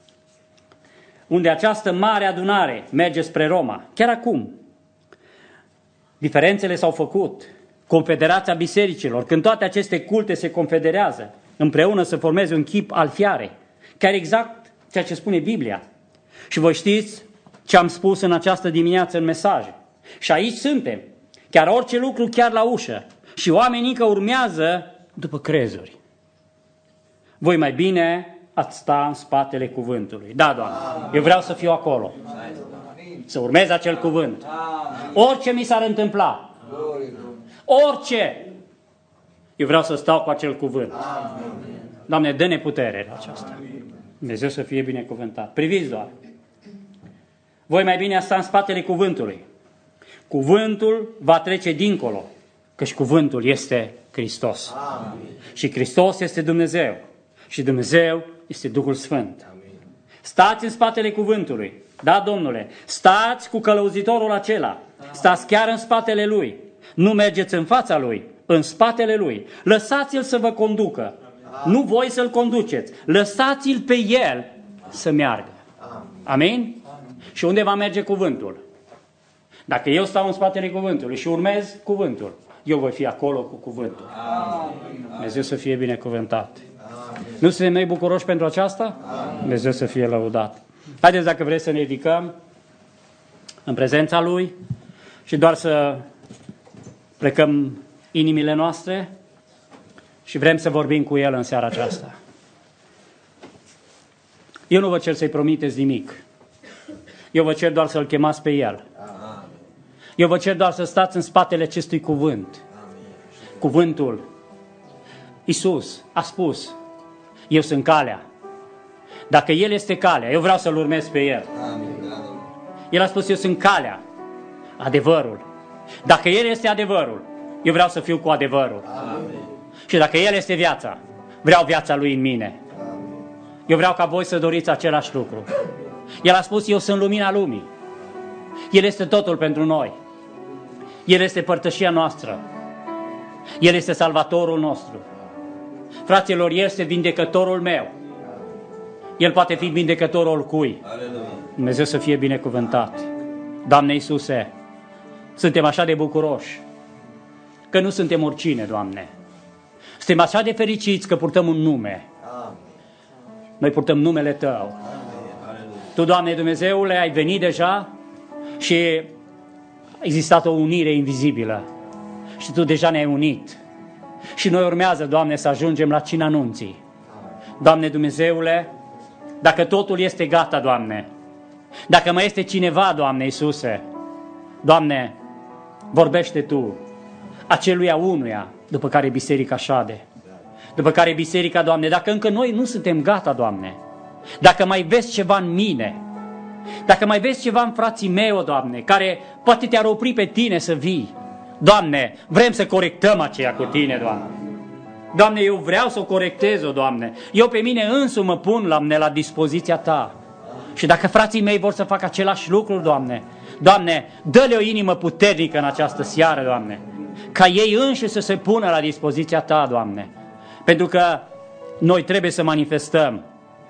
unde această mare adunare merge spre Roma, chiar acum. Diferențele s-au făcut, Confederația Bisericilor, când toate aceste culte se confederează, împreună să formeze un chip al fiarei, chiar exact ceea ce spune Biblia. Și voi știți ce am spus în această dimineață în mesaje. Și aici suntem, chiar orice lucru chiar la ușă. Și oamenii încă urmează după crezuri. Voi mai bine ați sta în spatele cuvântului. Da, Doamne, eu vreau să fiu acolo. Să urmez acel cuvânt. Orice mi s-ar întâmpla, orice, eu vreau să stau cu acel cuvânt. Doamne, dă-ne putere la aceasta. Dumnezeu să fie binecuvântat. Priviți doar. voi mai bine a sta în spatele cuvântului. Cuvântul va trece dincolo, căci cuvântul este Hristos. Amin. Și Hristos este Dumnezeu. Și Dumnezeu este Duhul Sfânt. Amin. Stați în spatele cuvântului. Da, Domnule, stați cu călăuzitorul acela. Stați chiar în spatele Lui. Nu mergeți în fața Lui, în spatele Lui. Lăsați-L să vă conducă. Amin. Nu voi să-L conduceți. Lăsați-L pe El să meargă. Amin? Amin? Și unde va merge cuvântul? Dacă eu stau în spatele cuvântului și urmez cuvântul, eu voi fi acolo cu cuvântul. Amin. Dumnezeu să fie binecuvântat. Amin. Nu suntem noi bucuroși pentru aceasta? Amin. Dumnezeu să fie lăudat. Haideți, dacă vreți, să ne ridicăm în prezența Lui și doar să plecăm inimile noastre și vrem să vorbim cu El în seara aceasta. Eu nu vă cer să-i promiteți nimic. Eu vă cer doar să-L chemați pe El. Eu vă cer doar să stați în spatele acestui cuvânt. Cuvântul. Iisus a spus, eu sunt calea. Dacă El este calea, eu vreau să-L urmez pe El. El a spus, eu sunt calea, adevărul. Dacă El este adevărul, eu vreau să fiu cu adevărul. Amin. Și dacă El este viața, vreau viața Lui în mine. Amin. Eu vreau ca voi să doriți același lucru. El a spus, eu sunt lumina lumii. El este totul pentru noi. El este părtășia noastră. El este salvatorul nostru. Fraților, El este vindecătorul meu. El poate fi vindecătorul cui. Dumnezeu să fie binecuvântat. Doamne Iisuse, suntem așa de bucuroși că nu suntem oricine, Doamne. Suntem așa de fericiți că purtăm un nume. Noi purtăm numele Tău. Tu, Doamne Dumnezeule, ai venit deja și a existat o unire invizibilă. Și Tu deja ne-ai unit. Și noi urmează, Doamne, să ajungem la cina nunții. Doamne Dumnezeule, dacă totul este gata, Doamne, dacă mai este cineva, Doamne Iisuse, Doamne, vorbește Tu aceluia unuia după care biserica șade. După care biserica, Doamne, dacă încă noi nu suntem gata, Doamne, dacă mai vezi ceva în mine, dacă mai vezi ceva în frații mei, o, Doamne, care poate te-ar opri pe Tine să vii, Doamne, vrem să corectăm aceea cu Tine, Doamne. Doamne, eu vreau să o corectez, o, Doamne. Eu pe mine însumi mă pun, Doamne, la dispoziția Ta. Și dacă frații mei vor să facă același lucru, Doamne, Doamne, dă-le o inimă puternică în această seară, Doamne, ca ei înși să se pună la dispoziția Ta, Doamne. Pentru că noi trebuie să manifestăm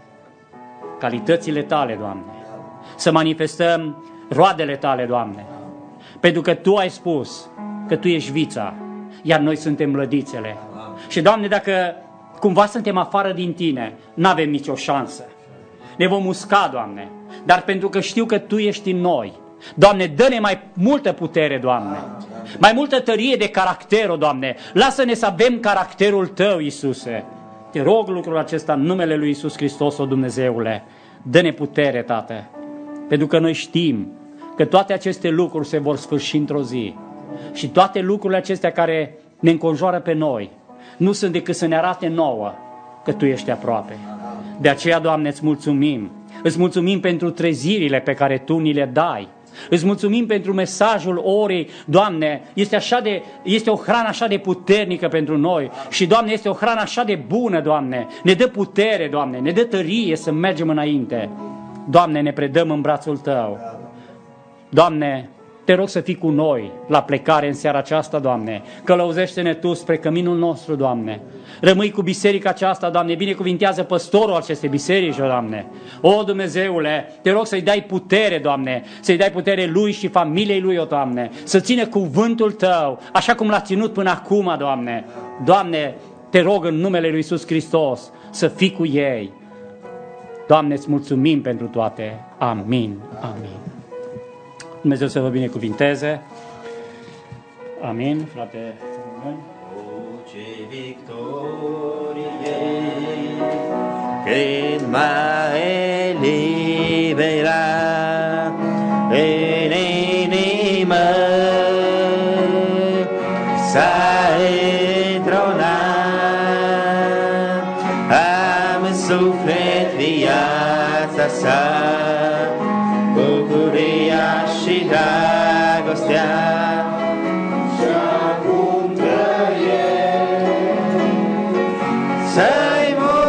calitățile Tale, Doamne. Să manifestăm roadele Tale, Doamne. Pentru că Tu ai spus că Tu ești vița, iar noi suntem lădițele. Și, Doamne, dacă cumva suntem afară din Tine, n-avem nicio șansă. Ne vom usca, Doamne, dar pentru că știu că Tu ești în noi, Doamne, dă-ne mai multă putere, Doamne, mai multă tărie de caracter, o, Doamne. Lasă-ne să avem caracterul Tău, Iisuse. Te rog lucrul acesta în numele Lui Iisus Hristos, o, Dumnezeule. Dă-ne putere, Tată, pentru că noi știm că toate aceste lucruri se vor sfârși într-o zi. Și toate lucrurile acestea care ne înconjoară pe noi nu sunt decât să ne arate nouă că Tu ești aproape. De aceea, Doamne, îți mulțumim. Îți mulțumim pentru trezirile pe care Tu ni le dai. Îți mulțumim pentru mesajul orei. Doamne, este, așa de, este o hrană așa de puternică pentru noi. Și, Doamne, este o hrană așa de bună, Doamne. Ne dă putere, Doamne, ne dă tărie să mergem înainte. Doamne, ne predăm în brațul Tău. Doamne, Te rog să fii cu noi la plecare în seara aceasta, Doamne. Călăuzește-ne Tu spre căminul nostru, Doamne. Rămâi cu biserica aceasta, Doamne. Binecuvintează păstorul acestei biserici, Doamne. O, Dumnezeule, Te rog să-i dai putere, Doamne. Să-i dai putere lui și familiei lui, o, Doamne. Să țină cuvântul Tău, așa cum l-a ținut până acum, Doamne. Doamne, Te rog în numele lui Iisus Hristos să fii cu ei. Doamne, îți mulțumim pentru toate. Amin. Amin. Dumnezeu să vă binecuvinteze. Amin, frate. O, ce victorie, cât m-a eliberat în inimă, s-a întronat, am în suflet viața sa. bucuria și dragostea și acum trăiesc să-i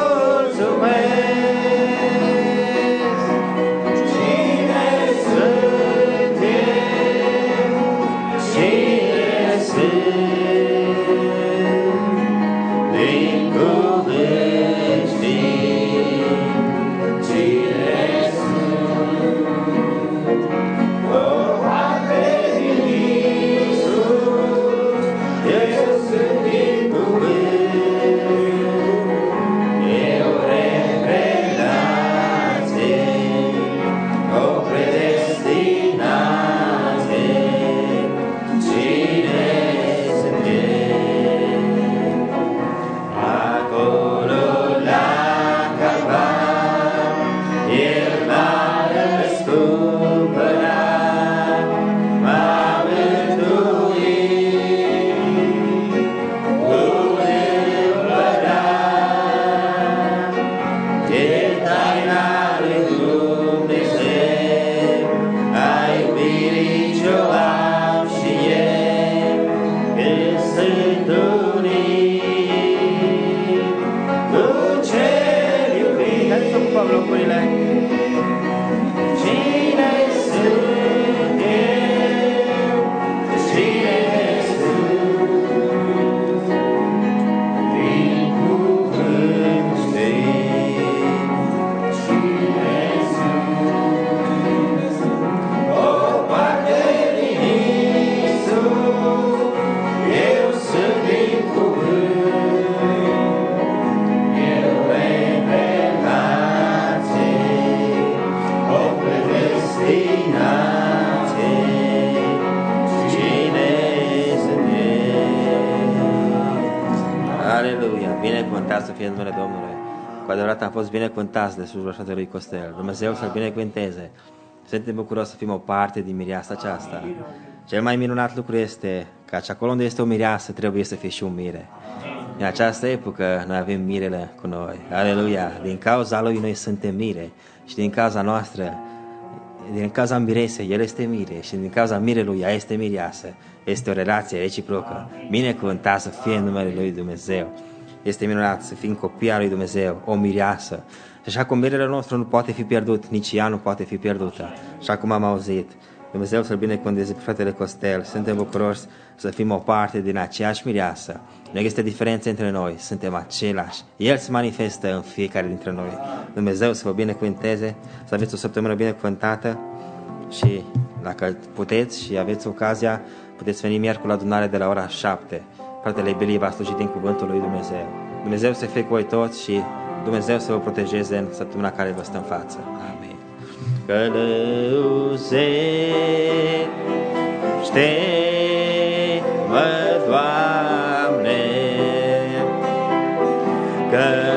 mulțumesc. Cine sunt eu? Cine sunt? Din cuvânt știu cine sunt. O parte din Iisus, eu sunt din cuvânt. Eu revelație, o predestinație. Cine sunt eu? Acolo la Calvar, El m-a răscumpărat, m-a mântuit cu împărat. E taina lui Dumnezeu, a iubirii ce-o am și eu, când sunt unit cu cel iubit. Hai să ocupăm locurile. Cine sunt eu? Cine sunt? Din cuvânt știu cine sunt. O parte din Iisus, eu sunt din cuvânt. Eu revelație, o predestinație. Cine sunt eu? Aleluia! Binecuvântat să fie numele Domnului. Cu adevărat am fost binecuvântați de slujba fratelui Costel. Dumnezeu să-l binecuvânteze. Suntem bucuroși să fim o parte din mireasa aceasta. Cel mai minunat lucru este că acolo unde este o mireasă trebuie să fie și un mire. În această epocă noi avem mirele cu noi. Aleluia! Din cauza lui noi suntem mire și din cauza noastră, din cauza miresei, el este mire și din cauza mirelui, ea este mireasă. Este o relație reciprocă. Binecuvântat să fie în numele lui Dumnezeu. Este minunat să fim copii al lui Dumnezeu, o mireasă. Și așa cum mirele nostru nu poate fi pierdut, nici ea nu poate fi pierdută. Așa cum am auzit, Dumnezeu să-l binecuvânteze pe fratele Costel. Suntem bucuroși să fim o parte din aceeași mireasă. Nu există diferențe între noi, suntem același. El se manifestă în fiecare dintre noi. Dumnezeu să vă binecuvânteze, să aveți o săptămână binecuvântată și dacă puteți și aveți ocazia, puteți veni miercuri la adunare de la ora șapte. Fratele Billy va sluji din cuvântul lui Dumnezeu. Dumnezeu să fie cu voi toți și Dumnezeu să vă protejeze în săptămâna care vă stă în față. Amin. Călăuzește-mă, Doamne, că